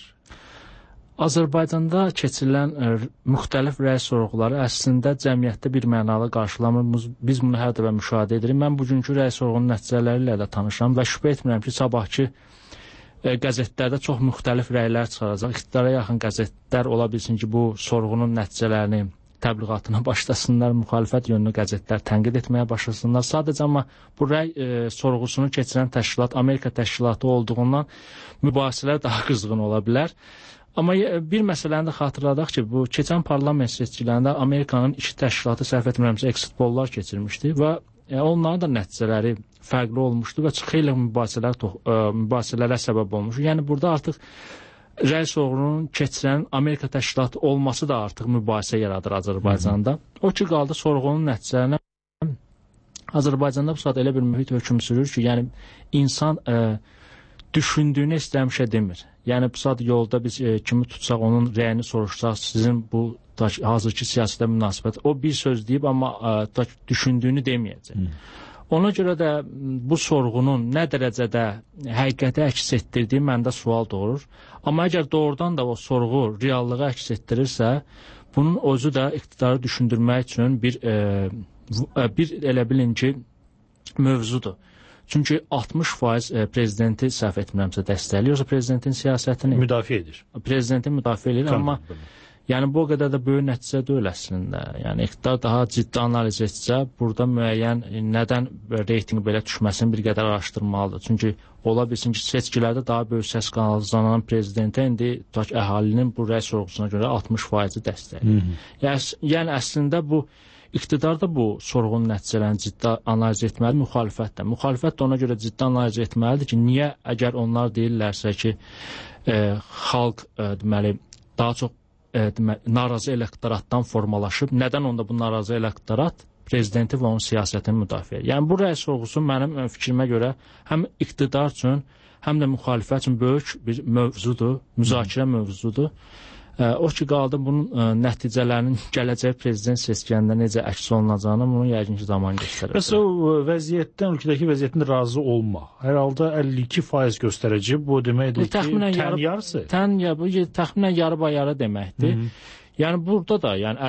Azərbaycanda keçirilən müxtəlif rəy sorğuları əslində cəmiyyətdə bir mənalı qarşılamır. Biz bunu hər dəfə müşahidə edirik. Mən bugünkü rəy sorğunun nəticələri ilə də tanışam və şübhə etmirəm ki, sabahki qəzetlərdə çox müxtəlif rəylər çıxaracaq. İqtidara yaxın qəzetlər ola bilsin ki, bu sorğunun nəticələrini təbliğatına başlasınlar, müxalifət yönlü qəzetlər tənqid etməyə başlasınlar. Sadəcə amma bu rəy sorğusunu keçirən təşkilat Amerika təşkilatı olduğundan mübahisələr daha qızğın ola bilər. Amma bir məsələni də xatırladaq ki, bu keçən parlament seçkilərində Amerikanın iki təşkilatı səhv etmirəmsə exit polllar keçirmişdi və onların da nəticələri fərqli olmuşdu və xeyli mübahisələrə səbəb olmuşdu. Yəni burada artıq rəy sorğunun keçirən Amerika təşkilatı olması da artıq mübahisə yaradır Azərbaycanda. O ki, qaldı sorğunun nəticələrinə. Azərbaycanda bu saat elə bir mühit hökm sürür ki, yəni insan düşündüyünü istəmişə demir. Yəni bu saat yolda biz kimi tutsaq, onun rəyini soruşsaq, sizin bu hazırki siyasətə münasibət, o bir söz deyib, amma düşündüyünü deməyəcək. Ona görə də bu sorğunun nə dərəcədə həqiqəti əks etdirdiyi məndə sual doğurur. Amma əgər doğrudan da o sorğu reallığı əks etdirirsə, bunun özü də iqtidarı düşündürmək üçün bir elə bilin ki, mövzudur. Çünki 60% prezidenti səhv etmirəmsə dəstəkləyir, yoxsa prezidentin siyasətini müdafiə edir. Prezidentin müdafiə edir, amma yəni bu o qədər də böyük nəticə deyil əslində. Yəni iqtidar daha ciddi analiz etsə, burada müəyyən nədən reytinq belə düşməsini bir qədər araşdırmalıdır. Çünki ola bilsin ki, seçkilərdə daha böyük səs qazanan prezidentə indi əhalinin bu rəy sorğusuna görə 60% dəstəkləyir. Yəni əslində bu İqtidar da bu sorğunun nəticələrini ciddi analiz etməli, müxalifət də. Müxalifət də ona görə ciddi analiz etməlidir ki, niyə əgər onlar deyirlərsə ki, xalq deməli, daha çox narazı elektoratdan formalaşıb, nədən onda bu narazı elektorat prezidenti və onun siyasətini müdafiə edir? Yəni bu rəy sorğusu mənim fikrimə görə həm iqtidar üçün, həm də müxalifət üçün böyük bir mövzudur, müzakirə mövzudur. O ki, qaldı bunun nəticələrinin gələcək prezident seçkilərində necə əks olunacağını bunu yəqin ki, zaman göstərəcək. Bəs o vəziyyətdən, ölkədəki vəziyyətdən razı olmaq, hər halda 52% göstərici, bu deməkdir ki, tən yarısı? Təxminən yarı-bayarı deməkdir. Yəni burada da yəni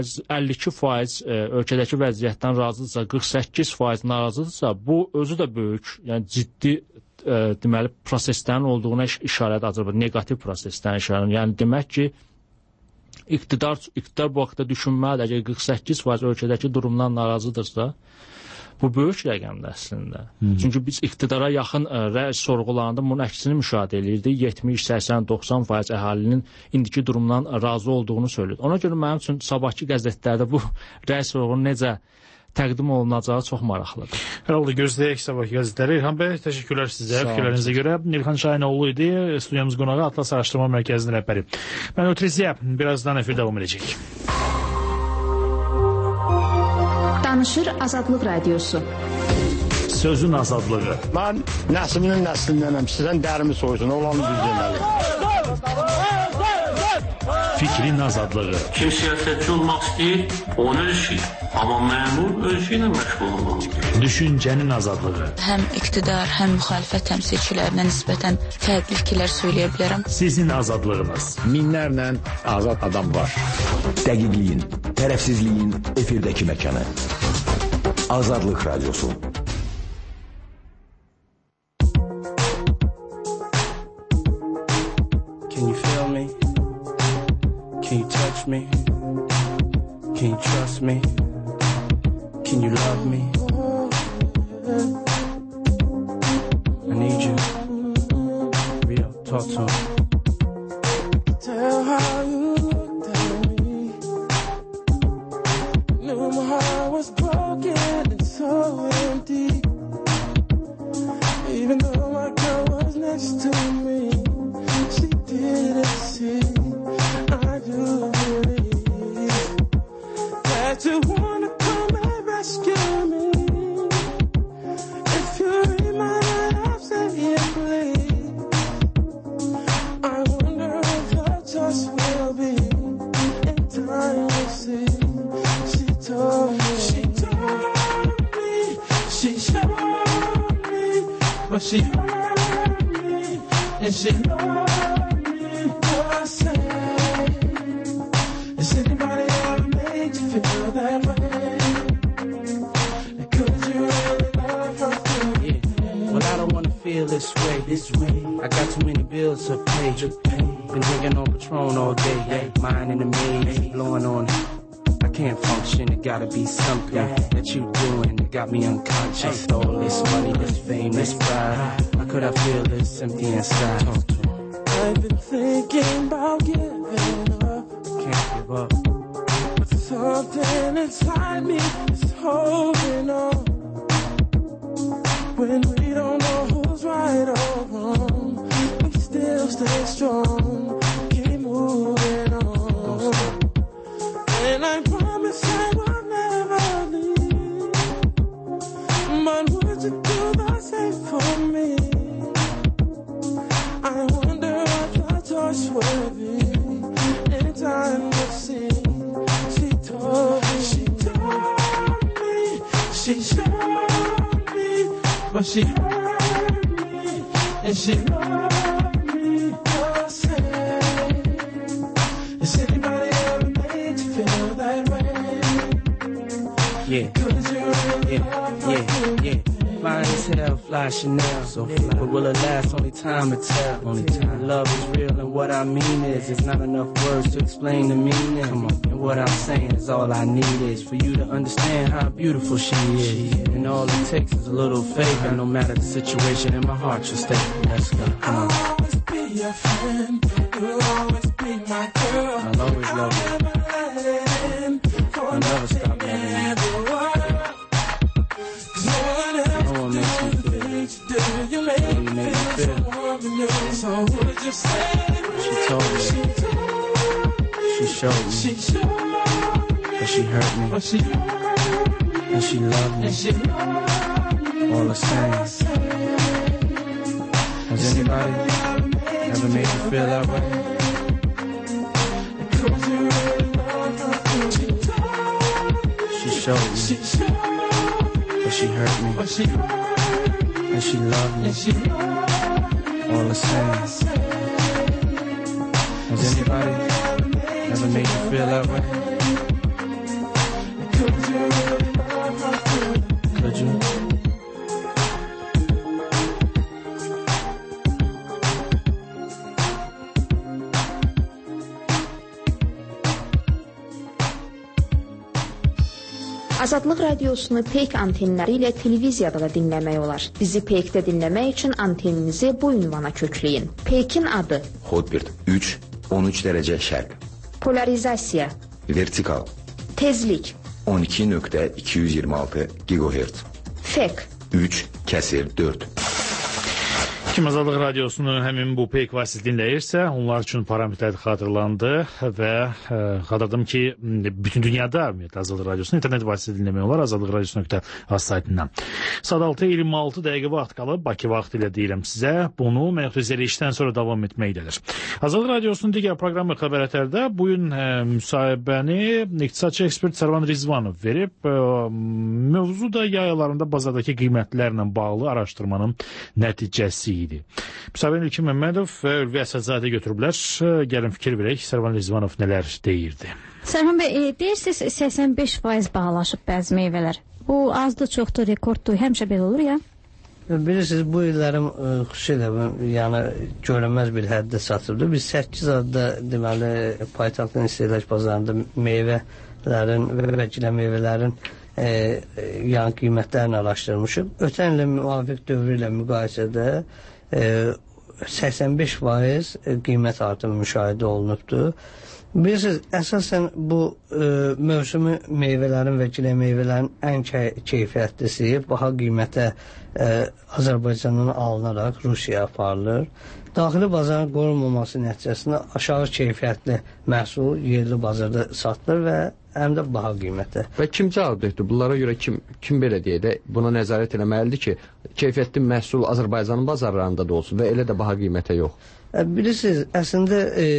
52% ölkədəki vəziyyətdən razıdırsa, 48% narazıdırsa, bu özü də böyük, yəni ciddi deməli proseslərin olduğuna işarədir Azərbaycan, negativ proseslərin işarədir. Yəni demək ki, iqtidar bu haqda düşünməlidir. Əgər 48% ölkədəki durumdan narazıdırsa, bu böyük rəqəmdir əslində. Çünki biz iqtidara yaxın rəy sorğularında bunun əksini müşahidə edirdik. 70, 80, 90% əhalinin indiki durumdan razı olduğunu söylüyor. Ona görə mənim üçün sabahki qəzetlərdə bu rəy sorğunun necə təqdim olunacağı çox maraqlıdır. Hər halda gözləyək sabahki qəzetləri. İlhan bəy, təşəkkürlər sizə fikirlərinizə görə. İlhan Şahinoğlu idi, studiyamız qonağı Atlas Araşdırma Mərkəzinin rəhbəri. Mən Ötrisiyə birazdan efir davam edəcək. Danışır Azadlıq Radiosu. Sözün azadlığı. Mən nəslinin nəslindənəm, sizdən dərimi soysun, olanı düz deməli. Fikrin azadlığı. Kim siyasətçi olmaq istəyir, onun işi. Amma məmur ölkə ilə məşğul olmalıdır. Düşüncənin azadlığı. Həm iqtidar, həm müxalifət təmsilçilərinə nisbətən fərqli fikirlər söyləyə bilərəm. Sizin azadlığınız. Minlərlə azad adam var. Dəqiqliyin, tərəfsizliyin efirdəki məkanı. Azadlıq Radyosu. Can you feel me? Can you touch me? Can you trust me? Can you love me? I need you. Real, talk to me. Tell how you looked at me. Knew my heart was broken and so empty. Even though my girl was next to me, she didn't see. I do believe that you wanna come and rescue me. If you read my life, say it please. I wonder if the choice will be in time we'll see. She told me, she showed me, but she hurt me, and she loved me. What I say, is anybody ever made you feel that way? Could you really love her through? Yeah. Well, I don't wanna feel this way. I got too many bills to pay. Been drinking on Patron all day. Mine in the maze, blowing on it. I can't function. It gotta be something that you doing that got me unconscious. All this money, this fame, this pride. How could I feel this empty inside? I've been thinking about giving up. Can't give up. But something inside me is holding on. When we don't know who's right or wrong, we still stay strong. Keep moving on. And I promise I will never leave. But would you do the same for me? I wonder what the choice will be. In time we'll see. She told me, she showed me, but she hurt me, and she loved me. I say, is anybody ever made you feel that way? Yeah, could you really yeah. Fine as hell, fly Chanel, so fly. But will it last? Only time will tell. Only time. Love is real, and what I mean is, it's not enough words to explain the meaning. Come on. And what I'm saying is, all I need is for you to understand how beautiful she is. And all it takes is a little faith, and no matter the situation, in my heart you'll stay. Let's go. Come on. I'll always be your friend. You'll always be my girl. I'll always love you. I'll never stop loving you. You make me feel so would you say? She told me, she showed me, but she hurt me, and she loved me, all the same. Has anybody ever made you feel that way? She showed me, but she hurt me, and she loved me, all the same. Has anybody ever made you feel that way? Could you? Azadlıq Radiosunu Peyk antenləri ilə televiziyada da dinləmək olar. Bizi Peykdə dinləmək üçün anteninizi bu ünvana kökləyin. Peykin adı: Hotbird 3-13 dərəcə şərq. Polarizasiya: Vertikal. Tezlik: 12.226 GHz. Fek: 3/4. Kim Azadlıq Radiosunu həmin bu peyk vasitəsilə dinləyirsə, onlar üçün parametrlər xatırlandı və xatırladım ki, bütün dünyada Azadlıq Radiosunu internet vasitəsilə dinləmək olar, azadlıqradiosu.az saytından. Saat 6:26 dəqiqə vaxt qalıb, Bakı vaxtı ilə deyirəm sizə, bunu məxtuzəli işdən sonra davam etməkdədir. Azadlıq Radiosunun digər proqramı xəbərətlərdə bugün müsahibəni iqtisadçı ekspert Sərvan Rizvanov verib, mövzu da yay aylarında bazardakı qiymətlərlə bağlı araşdırmanın nəticəsi idi. Müsahibəni İlkin Məmmədov və Ülvi Əsədzadə götürüblər. Gəlin fikir verək, Sərvan Rizvanov nələr deyirdi? Sərvan bəy, deyirsiniz 85% bahalaşıb bəzi meyvələr. Bu azdır, çoxdur, rekorddur, həmişə belə olur ya? Bilirsiniz, bu illərim xüsusilə görünməz bir həddə satıldı. Biz 8 adda deməli paytaxtın istehlak bazarında meyvələrin və gilə meyvələrin qiymətlərini araşdırmışıq. Ötən ilə müvafiq dövrü ilə müqayisədə 85% qiymət artımı müşahidə olunubdur. Bilirsiniz, əsasən bu mövsümü meyvələrin və gilə meyvələrin ən keyfiyyətlisi baha qiymətə Azərbaycandan alınaraq Rusiyaya aparılır. Daxili bazarın qorunmaması nəticəsində aşağı keyfiyyətli məhsul yerli bazarda satılır və həm də baha qiymətə. Və kim cavabdehdir? Bunlara görə kim belə deyək də buna nəzarət eləməlidir ki, keyfiyyətli məhsul Azərbaycanın bazarlarında da olsun və elə də baha qiymətə yox? Bilirsiniz, əslində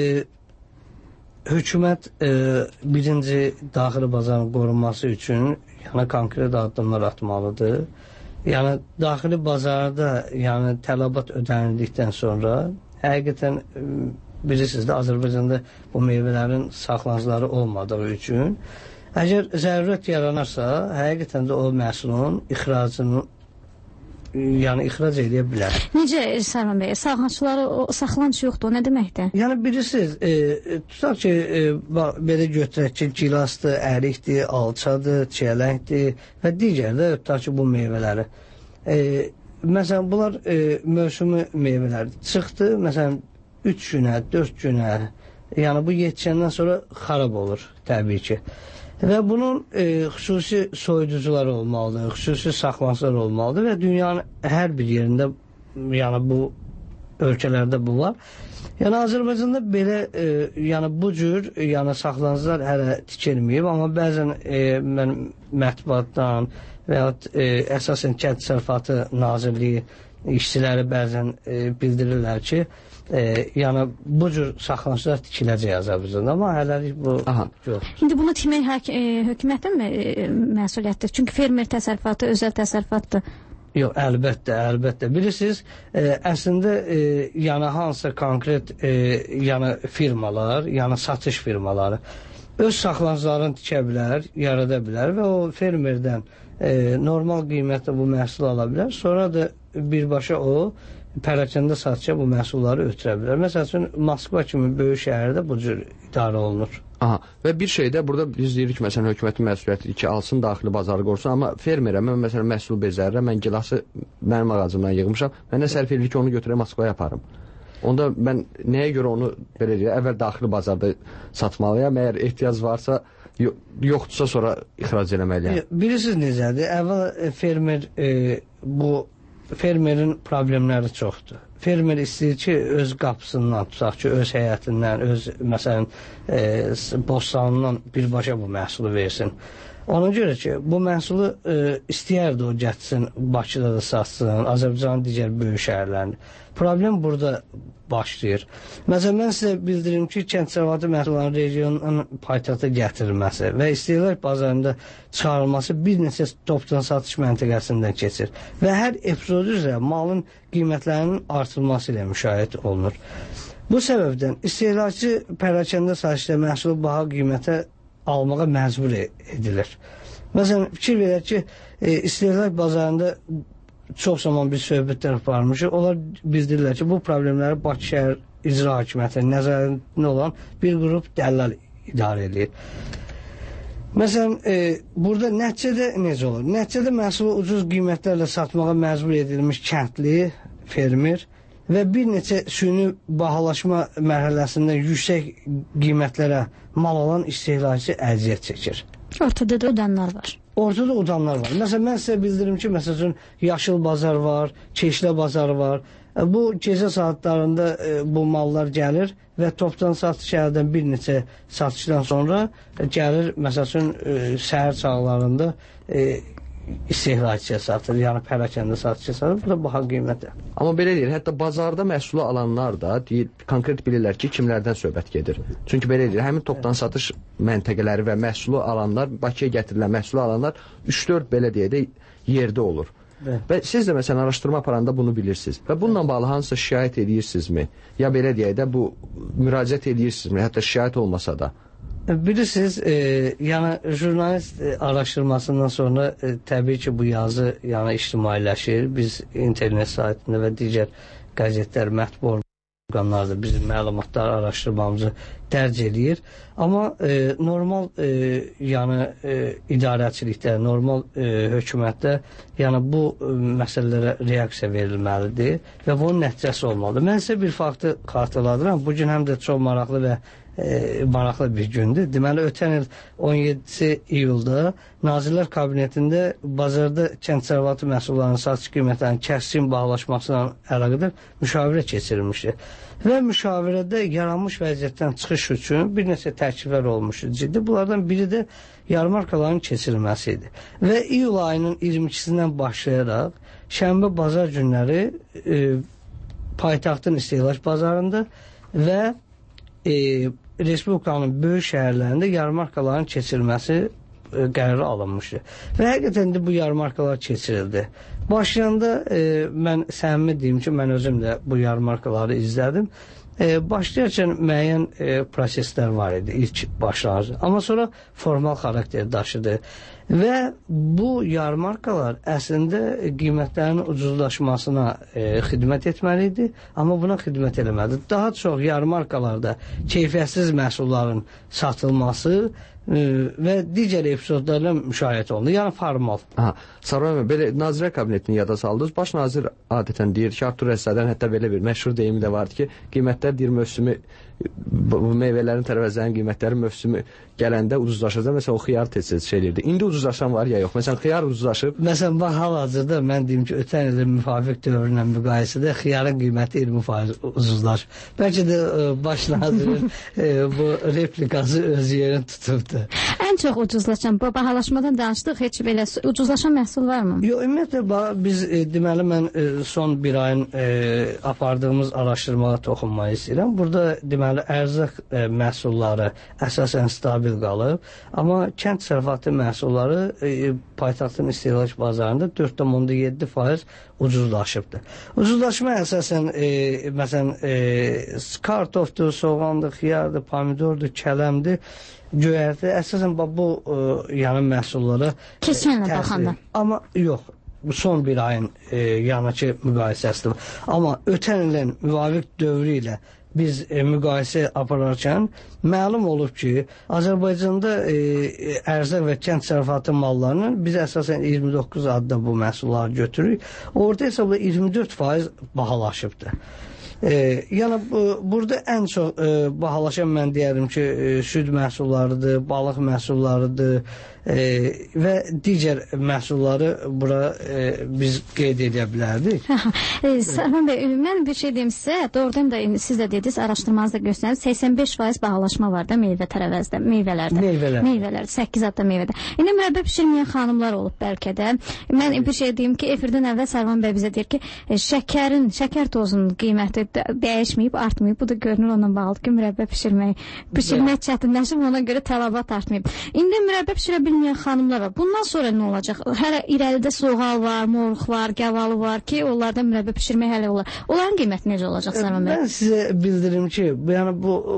hökumət birinci daxili bazarın qorunması üçün konkret addımlar atmalıdır. Daxili bazarda tələbat ödənildikdən sonra həqiqətən bilirsiniz də Azərbaycanda bu meyvələrin saxlanıcıları olmadığı üçün əgər zərurət yaranarsa həqiqətən də o məhsulun ixracını ixrac edə bilər. Necə Sərvan bəy, saxlanıcı yoxdur, o nə deməkdir? Bilirsiniz, tutaq ki, belə götürək ki, gilasdır, ərikdir, alçadır, çiyələngdir və digər də tutaq ki, bu meyvələri. Məsələn, bunlar mövsümü meyvələri çıxdı, məsələn, 3 günə, 4 günə, bu yetişəndən sonra xarab olur, təbii ki. Və bunun xüsusi soyuducuları olmalıdır, xüsusi saxlanıcılar olmalıdır və dünyanın hər bir yerində, bu ölkələrdə bu var. Azərbaycanda belə, bu cür saxlanıcılar hələ tikilməyib, amma bəzən mən mətbuatdan və ya əsasən Kənd Təsərrüfatı Nazirliyi işçiləri bəzən bildirirlər ki, bu cür saxlanıcılar tikiləcək Azərbaycanda, amma hələlik bu yox. İndi bunu tikmək hökumətin məsuliyyətdir? Çünki fermer təsərrüfatı, özəl təsərrüfatdır. Yox, əlbəttə. Bilirsiniz, əslində hansısa konkret firmalar, satış firmaları öz saxlanıcılarını tikə bilər, yarada bilər və o fermerdən normal qiymətlə bu məhsul ala bilər. Sonra da birbaşa o pərakəndə satışa bu məhsulları ötürə bilər. Məsəl üçün, Moskva kimi böyük şəhərdə bu cür idarə olunur. Və bir şey də burada biz deyirik ki, məsələn, hökumətin məsuliyyətidir ki, alsın daxili bazarı qorusun, amma fermerə, mən məsələn, məhsul bezərirəm, mən gilası mənim ağacımdan yığmışam, mən nə sərf edilir ki, onu götürək Moskvaya aparım. Onda mən nəyə görə onu, belə deyək, əvvəl daxili bazarda satmalıyam, əgər ehtiyac varsa, yoxdursa sonra ixrac eləməliyəm. Bilirsiniz necədir? Əvvəl fermer fermerin problemləri çoxdur. Fermer istəyir ki, öz qapısından, tutaq ki, öz həyətindən, öz, məsələn, bostanından birbaşa bu məhsulu versin. Ona görə ki, bu məhsulu istəyərdi o gətirsin, Bakıda da satsın, Azərbaycanın digər böyük şəhərlərində. Problem burada başlayır. Məsələn, mən sizə bildirim ki, kənd təsərrüfatı məhsullarının regionun paytaxta gətirilməsi və istehlak bazarında çıxarılması bir neçə topdan satış məntəqəsindən keçir və hər epizod üzrə malın qiymətlərinin artırılması ilə müşahidə olunur. Bu səbəbdən istehlakçı pərakəndə satışda məhsulu baha qiymətə almağa məcbur edilir. Məsələn, fikir verək ki, istehlak bazarında çox zaman bir söhbətlər aparmışıq. Onlar bildirirlər ki, bu problemləri Bakı şəhər icra hakimiyyətinin nəzarətində olan bir qrup dəllal idarə edir. Məsələn, burada nəticədə necə olur? Nəticədə məhsulu ucuz qiymətlərlə satmağa məcbur edilmiş kəndli, fermer və bir neçə süni bahalaşma mərhələsində yüksək qiymətlərə mal alan istehlakçı əziyyət çəkir. Ortada da udanlar var. Ortada udanlar var. Məsələn, mən sizə bildirim ki, məsələn, yaşıl bazar var, keçlə bazarı var. Bu gecə saatlarında bu mallar gəlir və topdan satış yerdən bir neçə satışdan sonra gəlir, məsəl üçün səhər çağlarında istehlakçıya satır, yəni pərakəndə satışa satır, bu da baha qiymətdir. Amma belə deyir, hətta bazarda məhsulu alanlar da deyir, konkret bilirlər ki, kimlərdən söhbət gedir. Çünki belə deyir, həmin topdan satış məntəqələri və məhsulu alanlar, Bakıya gətirilən məhsulu alanlar 3-4 belə deyə də yerdə olur. Və siz də məsələn araşdırma aparanda bunu bilirsiniz. Və bununla bağlı hansısa şikayət edirsinizmi? Ya belə deyək də bu müraciət edirsinizmi? Hətta şikayət olmasa da. Bilirsiniz, yəni jurnalist araşdırmasından sonra təbii ki bu yazı yəni ictimailəşir. Biz internet saytında və digər qəzetlər, mətbu orqanlarda bizim məlumatlar araşdırmamızı dərc edir. Amma normal yəni idarəçilikdə, normal hökumətdə yəni bu məsələlərə reaksiya verilməlidir və bunun nəticəsi olmalıdır. Mən sizə bir faktı xatırladıram. Bugün həm də çox maraqlı və maraqlı bir gündür. Deməli, ötən il 17 iyulda Nazirlər Kabinetində bazarda kənd təsərrüfatı məhsullarının satış qiymətlərinin kəskin bağlaşmasına əlaqədar müşavirə keçirilmişdi. Və müşavirədə yaranmış vəziyyətdən çıxış üçün bir neçə təkliflər olmuşdu ciddi. Bunlardan biri də yarmarkaların keçirilməsi idi. Və iyul ayının 22-sindən başlayaraq şənbə bazar günləri paytaxtın istehlak bazarında və Respublikanın böyük şəhərlərində yarmarkaların keçirilməsi qərarı alınmışdı. Və həqiqətən də bu yarmarkalar keçirildi. Başlayanda mən səmimi deyim ki, mən özüm də bu yarmarkaları izlədim. Başlayarkən müəyyən proseslər var idi ilk başlanğıcı. Amma sonra formal xarakter daşıdı. Və bu yarmarkalar əslində qiymətlərin ucuzlaşmasına xidmət etməli idi, amma buna xidmət eləmədi. Daha çox yarmarkalarda keyfiyyətsiz məhsulların satılması və digər epizodlarla müşahidə olundu. Yəni formal. Sarvan bəy, belə Nazirlər Kabinetini yada saldınız. Baş nazir adətən deyir ki, Artur Rəsəddən hətta belə bir məşhur deyimi də vardı ki, qiymətlər deyir mövsümü, meyvələrin, tərəvəzlərin qiymətləri mövsümü gələndə ucuzlaşacaq. Məsələn, o xiyar tez-tez şey edirdi. İndi ucuzlaşan var ya yox? Məsələn, xiyar ucuzlaşıb. Məsələn, bax, hal-hazırda mən deyim ki, ötən ilin müvafiq dövrünlə müqayisədə xiyarın qiyməti 20% ucuzlaşıb. Bəlkə də baş nazirin bu replikası öz yerini tutubdur. Ən çox ucuzlaşan, bu bahalaşmadan danışdıq, heç belə ucuzlaşan məhsul varmı? Yox, ümumiyyətlə, biz deməli, mən son bir ayın apardığımız araşdırmağa toxunmayı istəyirəm. Burada deməli, ərzaq məhsulları əsasən stabil qalıb, amma kənd təsərrüfatı məhsulları paytaxtın istehlak bazarında 4,7% ucuzlaşıbdır. Ucuzlaşma əsasən məsələn kartofdur, soğandır, xiyardır, pomidordur, kələmdir, göyərti. Əsasən bu yəni məhsullara keçənlə baxanda. Amma yox, bu son bir ayın yəni ki müqayisəsidir. Amma ötən ilin müvafiq dövrü ilə biz müqayisə apararkən məlum olub ki, Azərbaycanda ərzaq və kənd təsərrüfatı mallarının biz əsasən 29 adda bu məhsulları götürürük. Orada hesabla 24% bahalaşıbdır. Yəni burada ən çox bahalaşan mən deyərdim ki, süd məhsullarıdır, balıq məhsullarıdır və digər məhsulları bura biz qeyd edə bilərdik. Sarvan bəy, mən bir şey deyim sizə, doğrudan da siz də dediniz, araşdırmanızda göstərir, 85% bahalaşma var da meyvə tərəvəzdə, meyvələrdə. Meyvələr, 8 adda meyvədə. İndi mürəbbə bişirməyən xanımlar olub bəlkə də. Mən bir şey deyim ki, efirdən əvvəl Sarvan bəy bizə deyir ki, şəkər tozunun qiyməti dəyişməyib, artmayıb. Bu da görünür onunla bağlıdır ki, mürəbbə pişirmək çətinləşib, ona görə tələbat artmayıb. İndi mürəbbə pişirə bilməyən xanımlar var. Bundan sonra nə olacaq? Hələ irəlidə soğal var, moruq var, gavalı var ki, onlardan mürəbbə pişirmək hələ olar. Onların qiyməti necə olacaq Sarvan bəy? Mən sizə bildirim ki, yəni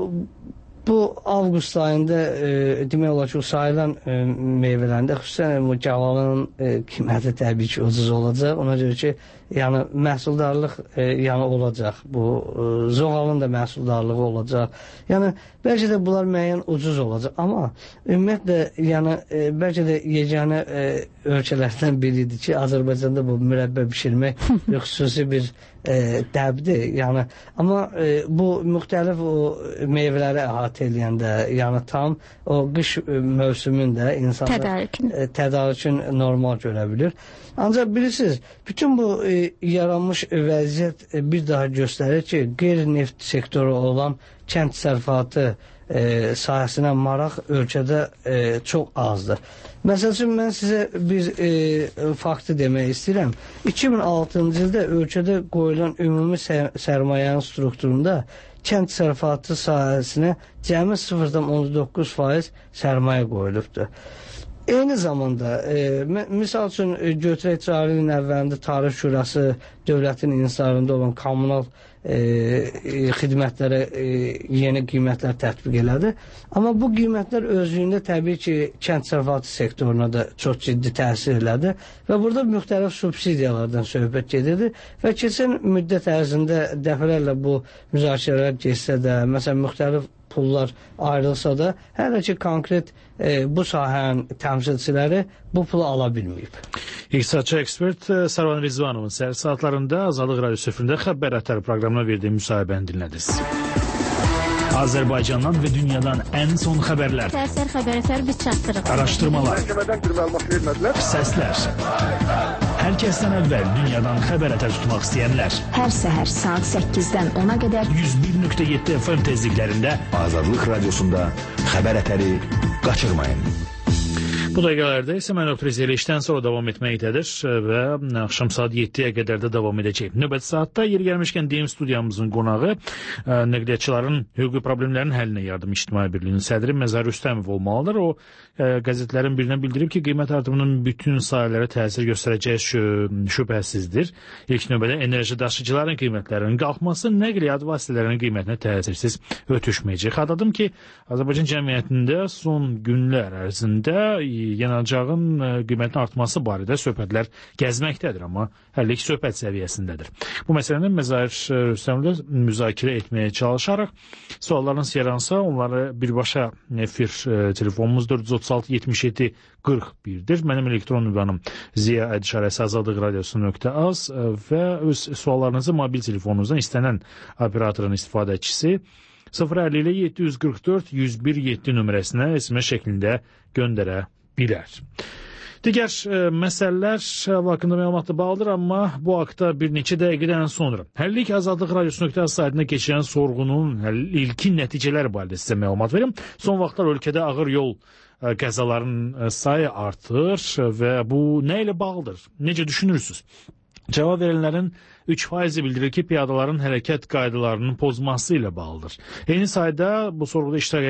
bu avqust ayında demək olar ki, sayılan meyvələrində xüsusən bu gavalının qiyməti təbii ki, ucuz olacaq. Ona görə ki, yəni məhsuldarlıq yəni olacaq. Bu zoğalın da məhsuldarlığı olacaq. Yəni bəlkə də bunlar müəyyən ucuz olacaq, amma ümumiyyətlə yəni bəlkə də yeganə ölkələrdən biridir ki, Azərbaycanda bu mürəbbə bişirmək xüsusi bir dəbdir. Yəni amma bu müxtəlif o meyvələri əhatə edəndə, yəni tam o qış mövsümündə insanlar tədarükün normal görə bilir. Ancaq bilirsiniz, bütün bu yaranmış vəziyyət bir daha göstərir ki, qeyri-neft sektoru olan kənd təsərrüfatı sahəsinə maraq ölkədə çox azdır. Məsəl üçün, mən sizə bir faktı demək istəyirəm. 2006-cı ildə ölkədə qoyulan ümumi sərmayənin strukturunda kənd təsərrüfatı sahəsinə cəmi 0,19% sərmayə qoyulubdur. Eyni zamanda, misal üçün, götürək cari ilin əvvəlində Tarif Şurası dövlətin inhisarında olan kommunal xidmətlərə yeni qiymətlər tətbiq elədi. Amma bu qiymətlər özlüyündə təbii ki, kənd təsərrüfatı sektoruna da çox ciddi təsir elədi və burada müxtəlif subsidiyalardan söhbət gedirdi və keçən müddət ərzində dəfələrlə bu müzakirələr geçsə də, məsələn, müxtəlif pullar ayrılsa da, hələ ki konkret bu sahənin təmsilçiləri bu pulu ala bilməyib. İqtisadçı ekspert Sarvan Rizvanovun səhər saatlarında Azadlıq Radiosu efirində Xəbər Ətər proqramına verdiyi müsahibəni dinlədiniz. Azərbaycandan və dünyadan ən son xəbərlər. Səhər Xəbər Ətər biz çatdırıq. Araşdırmalar. Məhkəmədən bir məlumat vermədilər. Səslər. Hər kəsdən əvvəl dünyadan xəbər ətər tutmaq istəyənlər. Hər səhər saat 8-dən 10-a qədər 101.7 FM tezliklərində Azadlıq Radiosunda xəbər ətəri qaçırmayın. Bu dəqiqələrdə isə mən ötürüzəli işdən sonra davam etməkdədir və axşam saat 7-yə qədər də davam edəcək. Növbəti saatda yeri gəlmişkən deyim studiyamızın qonağı nəqliyyatçıların hüquqi problemlərin həllinə yardım İctimai Birliyinin sədri Məzar Rüstəmov olmalıdır. O qəzetlərin birinə bildirib ki, qiymət artımının bütün sahələrə təsir göstərəcəyi şübhəsizdir. İlk növbədə enerji daşıyıcıların qiymətlərinin qalxması nəqliyyat vasitələrinin qiymətinə təsirsiz ötüşməyəcək. Xatırladım ki, Azərbaycan cəmiyyətində son günlər ərzində yanacağın qiymətinin artması barədə söhbətlər gəzməkdədir, amma həllik söhbət səviyyəsindədir. Bu məsələni Məzar Rüstəmlə müzakirə etməyə çalışaraq suallarınız yaransa onları birbaşa efir telefonumuzdur 436-77-41-dir. Mənim elektron ünvanım ziya@azadlıqradiosu.az və öz suallarınızı mobil telefonunuzdan istənən operatorun istifadəçisi 050-744-101-7 nömrəsinə SMS şəklində göndərə bilər. Digər məsələlər haqqında məlumatla bağlıdır, amma bu haqda bir neçə dəqiqədən sonra Həllik Azadlıq Radiosu.az saytına keçirilən sorğunun ilkin nəticələri barədə sizə məlumat verim. Son vaxtlar ölkədə ağır yol qəzalarının sayı artır və bu nə ilə bağlıdır? Necə düşünürsünüz? Cavab verənlərin 3% bildirir ki, piyadaların hərəkət qaydalarının pozması ilə bağlıdır. Eyni sayda bu sorğuda iştirak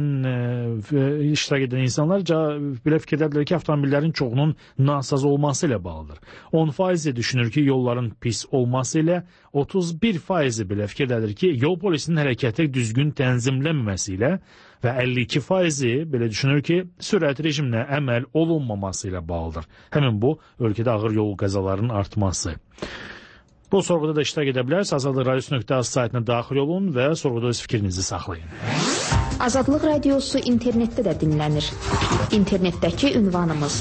edən insanlar belə fikirdədirlər ki, avtomobillərin çoxunun nasaz olması ilə bağlıdır. 10% düşünür ki, yolların pis olması ilə, 31% belə fikirdədir ki, yol polisinin hərəkəti düzgün tənzimlənməməsi ilə və 52% belə düşünür ki, sürət rejiminə əməl olunmaması ilə bağlıdır. Həmin bu, ölkədə ağır yol qəzalarının artması. Bu sorğuda da iştirak edə bilərsiniz. Azadlıq Radiosu.az saytına daxil olun və sorğuda öz fikrinizi saxlayın. Azadlıq Radiosu internetdə də dinlənir. İnternetdəki ünvanımız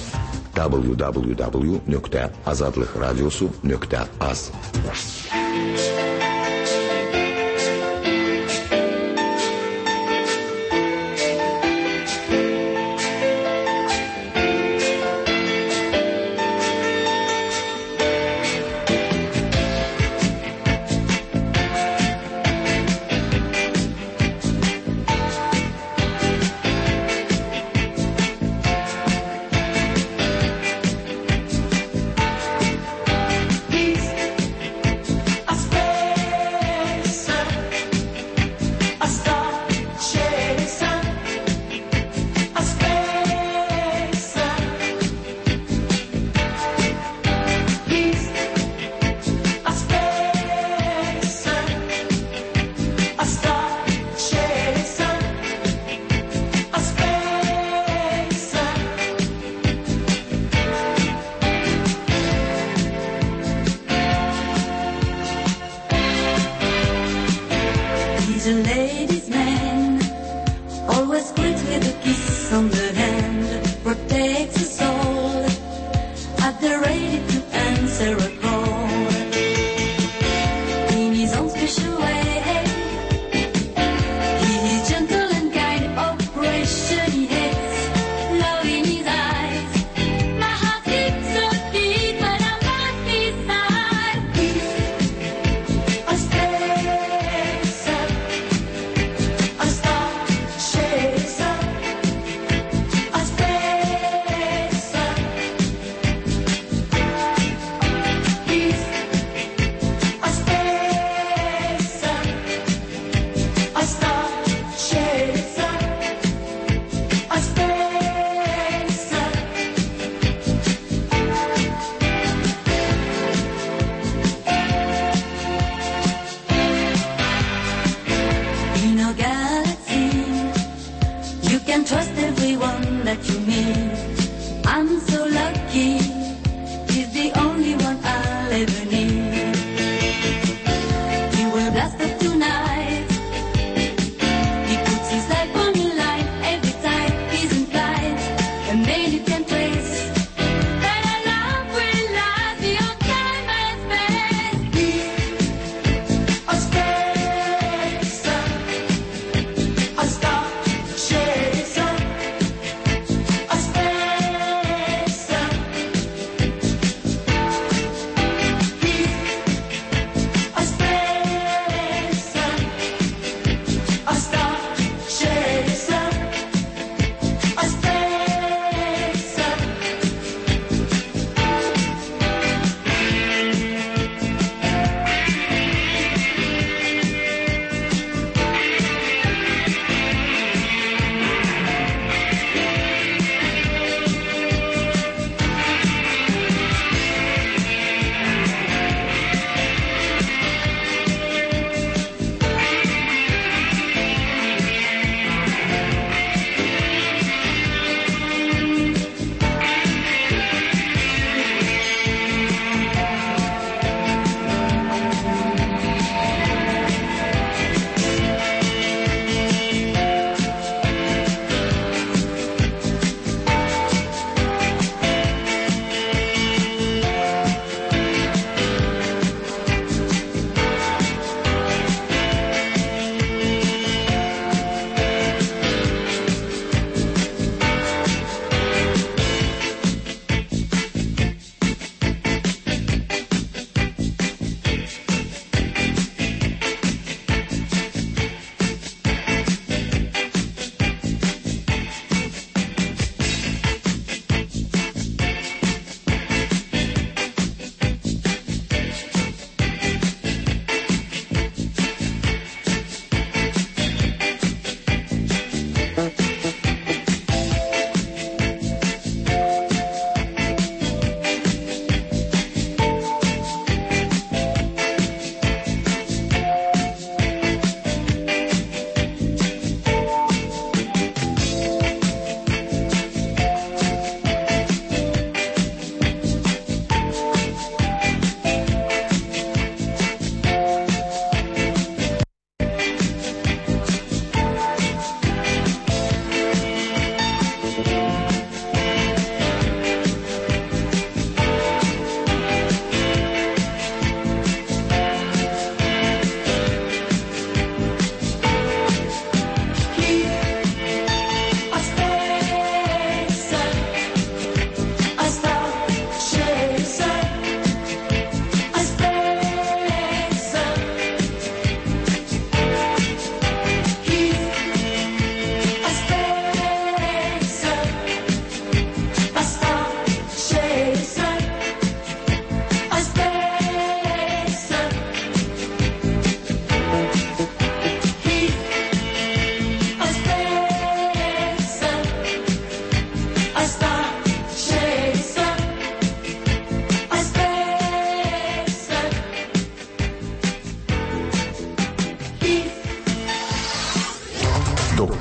www.azadlıqradiosu.az.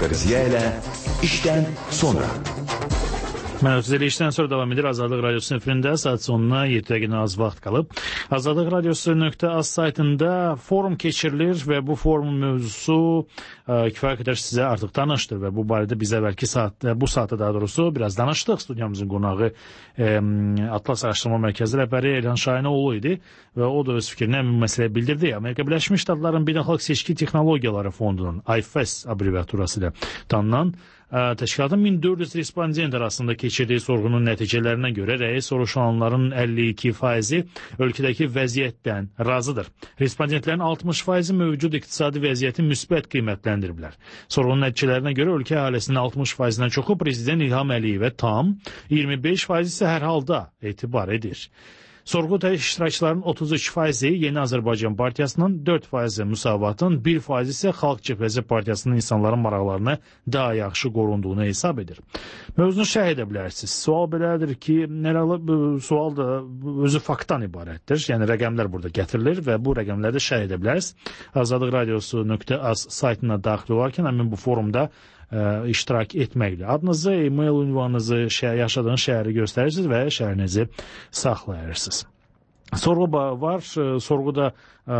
Baqır Ziya ilə işdən sonra. Mənəfizəli işdən sonra davam edir. Azadlıq Radiosu efirində saat sonuna 7 dəqiqə az vaxt qalıb. Azadlıq Radiosu.az saytında forum keçirilir və bu forumun mövzusu kifayət qədər sizə artıq tanışdır və bu barədə biz əvvəlki saatda, bu saatda daha doğrusu biraz danışdıq. Studiyamızın qonağı Atlas Araşdırma Mərkəzi rəhbəri Elhan Şahinoğlu idi və o da öz fikrini həmin məsələyə bildirdi. Amerika Birləşmiş Ştatlarının Beynəlxalq Seçki Texnologiyaları Fondunun IFES abreviaturası ilə tanınan təşkilatın 1400 respondent arasında keçirdiyi sorğunun nəticələrinə görə rəyi soruşulanların 52%-i ölkədəki vəziyyətdən razıdır. Respondentlərin 60%-i mövcud iqtisadi vəziyyəti müsbət qiymətləndiriblər. Sorğunun nəticələrinə görə ölkə əhalisinin 60%-dən çoxu Prezident İlham Əliyevə tam, 25% isə hər halda etibar edir. Sorğu iştirakçıların 33%-i Yeni Azərbaycan Partiyasının, 4%-i Müsavatın, 1% isə Xalq Cəbhəsi Partiyasının insanların maraqlarına daha yaxşı qorunduğunu hesab edir. Mövzunu şərh edə bilərsiniz. Sual belədir ki, sual da özü faktdan ibarətdir. Yəni rəqəmlər burada gətirilir və bu rəqəmləri də şərh edə bilərsiniz. Azadlıq Radiosu.az saytına daxil olarkən həmin bu forumda iştirak etməklə adınızı, e-mail ünvanınızı, yaşadığınız şəhəri göstərirsiniz və şəhərinizi saxlayırsınız. Sorğu var. Sorğuda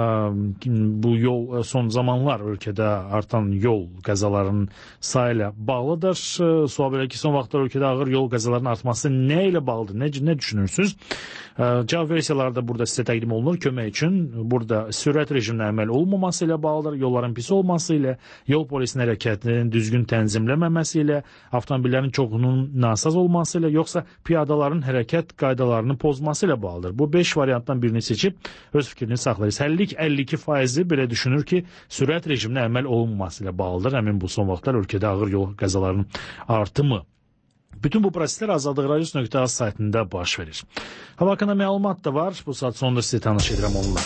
bu yol son zamanlar ölkədə artan yol qəzalarının sayı ilə bağlıdır. Sual belə ki, son vaxtlar ölkədə ağır yol qəzalarının artması nə ilə bağlıdır? Nə düşünürsünüz? Cavab versiyaları da burada sizə təqdim olunur kömək üçün. Burada sürət rejiminə əməl olmaması ilə bağlıdır, yolların pis olması ilə, yol polisinin hərəkətinin düzgün tənzimləməməsi ilə, avtomobillərin çoxunun nasaz olması ilə, yoxsa piyadaların hərəkət qaydalarını pozması ilə bağlıdır. Bu 5 variantdan birini seçib öz fikrini saxlayırsınız. 52% belə düşünür ki, sürət rejiminə əməl olunması ilə bağlıdır. Həmin bu son vaxtlar ölkədə ağır yol qəzalarının artımı. Bütün bu proseslər Azadlıq Radiosu.az saytında baş verir. Hava haqqında məlumat da var. Bu saat sonunda sizi tanış edirəm onunla.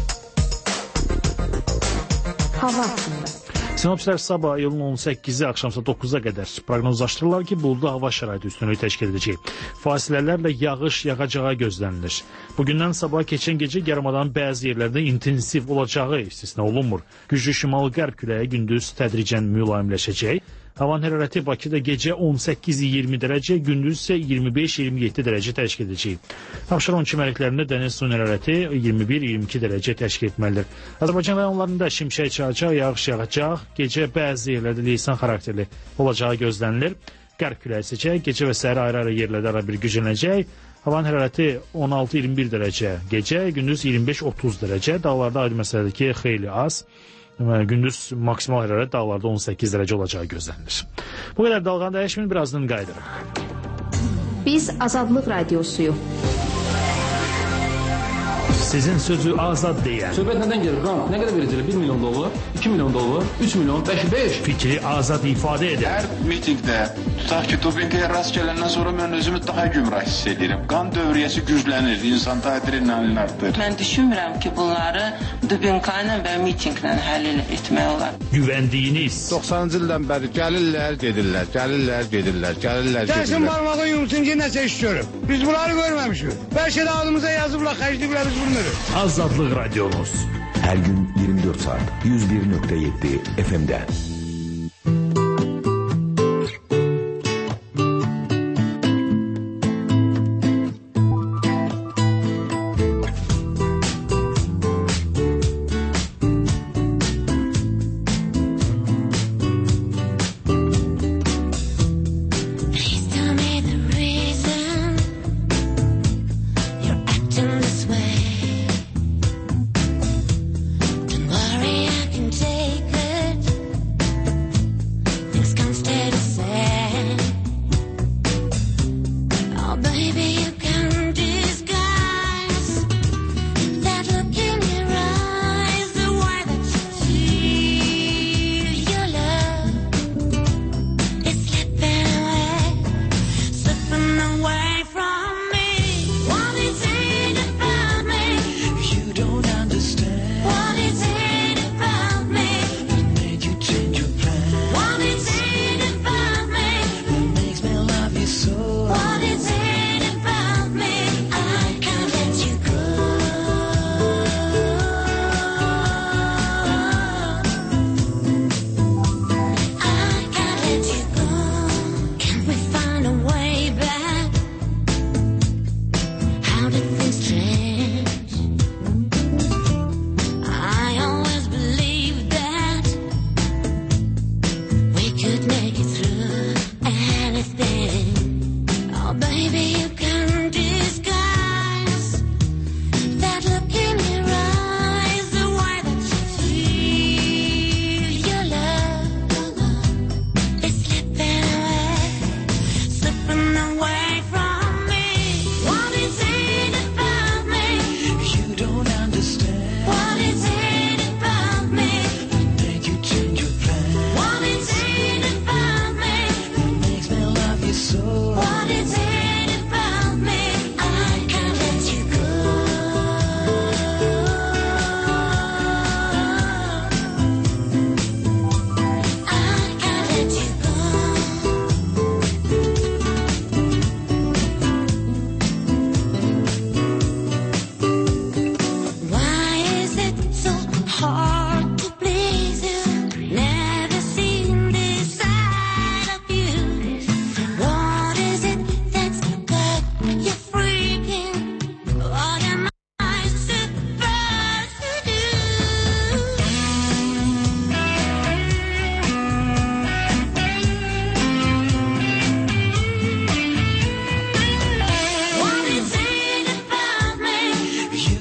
Hava haqqında. Sinopslər sabah iyulun 18-i axşamsa 9-a qədər proqnozlaşdırırlar ki, buludlu hava şəraiti üstünlüyü təşkil edəcək. Fasilələrlə yağış yağacağı gözlənilir. Bugündən sabah keçən gecə yarımadanın bəzi yerlərdə intensiv olacağı istisna olunmur. Güclü şimal-qərb küləyi gündüz tədricən mülayimləşəcək. Havanın hərarəti Bakıda gecə 18-20 dərəcə, gündüz isə 25-27 dərəcə təşkil edəcək. Abşeron çimərliklərində dəniz suyun hərarəti 21-22 dərəcə təşkil etməlidir. Azərbaycan rayonlarında şimşək çağacaq, yağış yağacaq, gecə bəzi yerlərdə leysan xarakterli olacağı gözlənilir. Qərb küləyi əsəcək, gecə və səhər ayrı-ayrı yerlərdə arabir güclənəcək. Havanın hərarəti 16-21 dərəcə gecə, gündüz 25-30 dərəcə, dağlarda aydın məsələdir ki, xeyli az. Gündüz maksimal hərarət dağlarda 18 dərəcə olacağı gözlənilir. Bu qədər dalğanı dəyişmin, birazdan qayıdırıq. Biz Azadlıq Radiosuyuq. Sizin sözü azad deyən. Söhbət nədən gelir? Qrant nə qədər verəcəklər? 1 milyon dollar, 2 milyon dollar, 3 milyon, 5. Fikri azad ifadə edən. Hər mitingdə, tutaq ki, dopinqə rast gələndən sonra mən özümü daha gümrah hiss edirəm. Qan dövriyyəsi güclənir, insan adrenalin artır. Mən düşünmürəm ki, bunları dopinqə ilə və mitinqlə həll etmək olar. Güvəndiyiniz. 90-cı ildən bəri gəlirlər, gedirlər, gəlirlər, gedirlər, gəlirlər, gedirlər. Gəlsin barmağı yumsun ki, nəsə iş görüb. Biz bunları görməmişik. Bəlkə də adımıza yazıblar, xərcliyiblər, biz bunları. Azadlıq Radiomuz. Hər gün 24 saat 101.7 FM-də.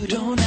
don't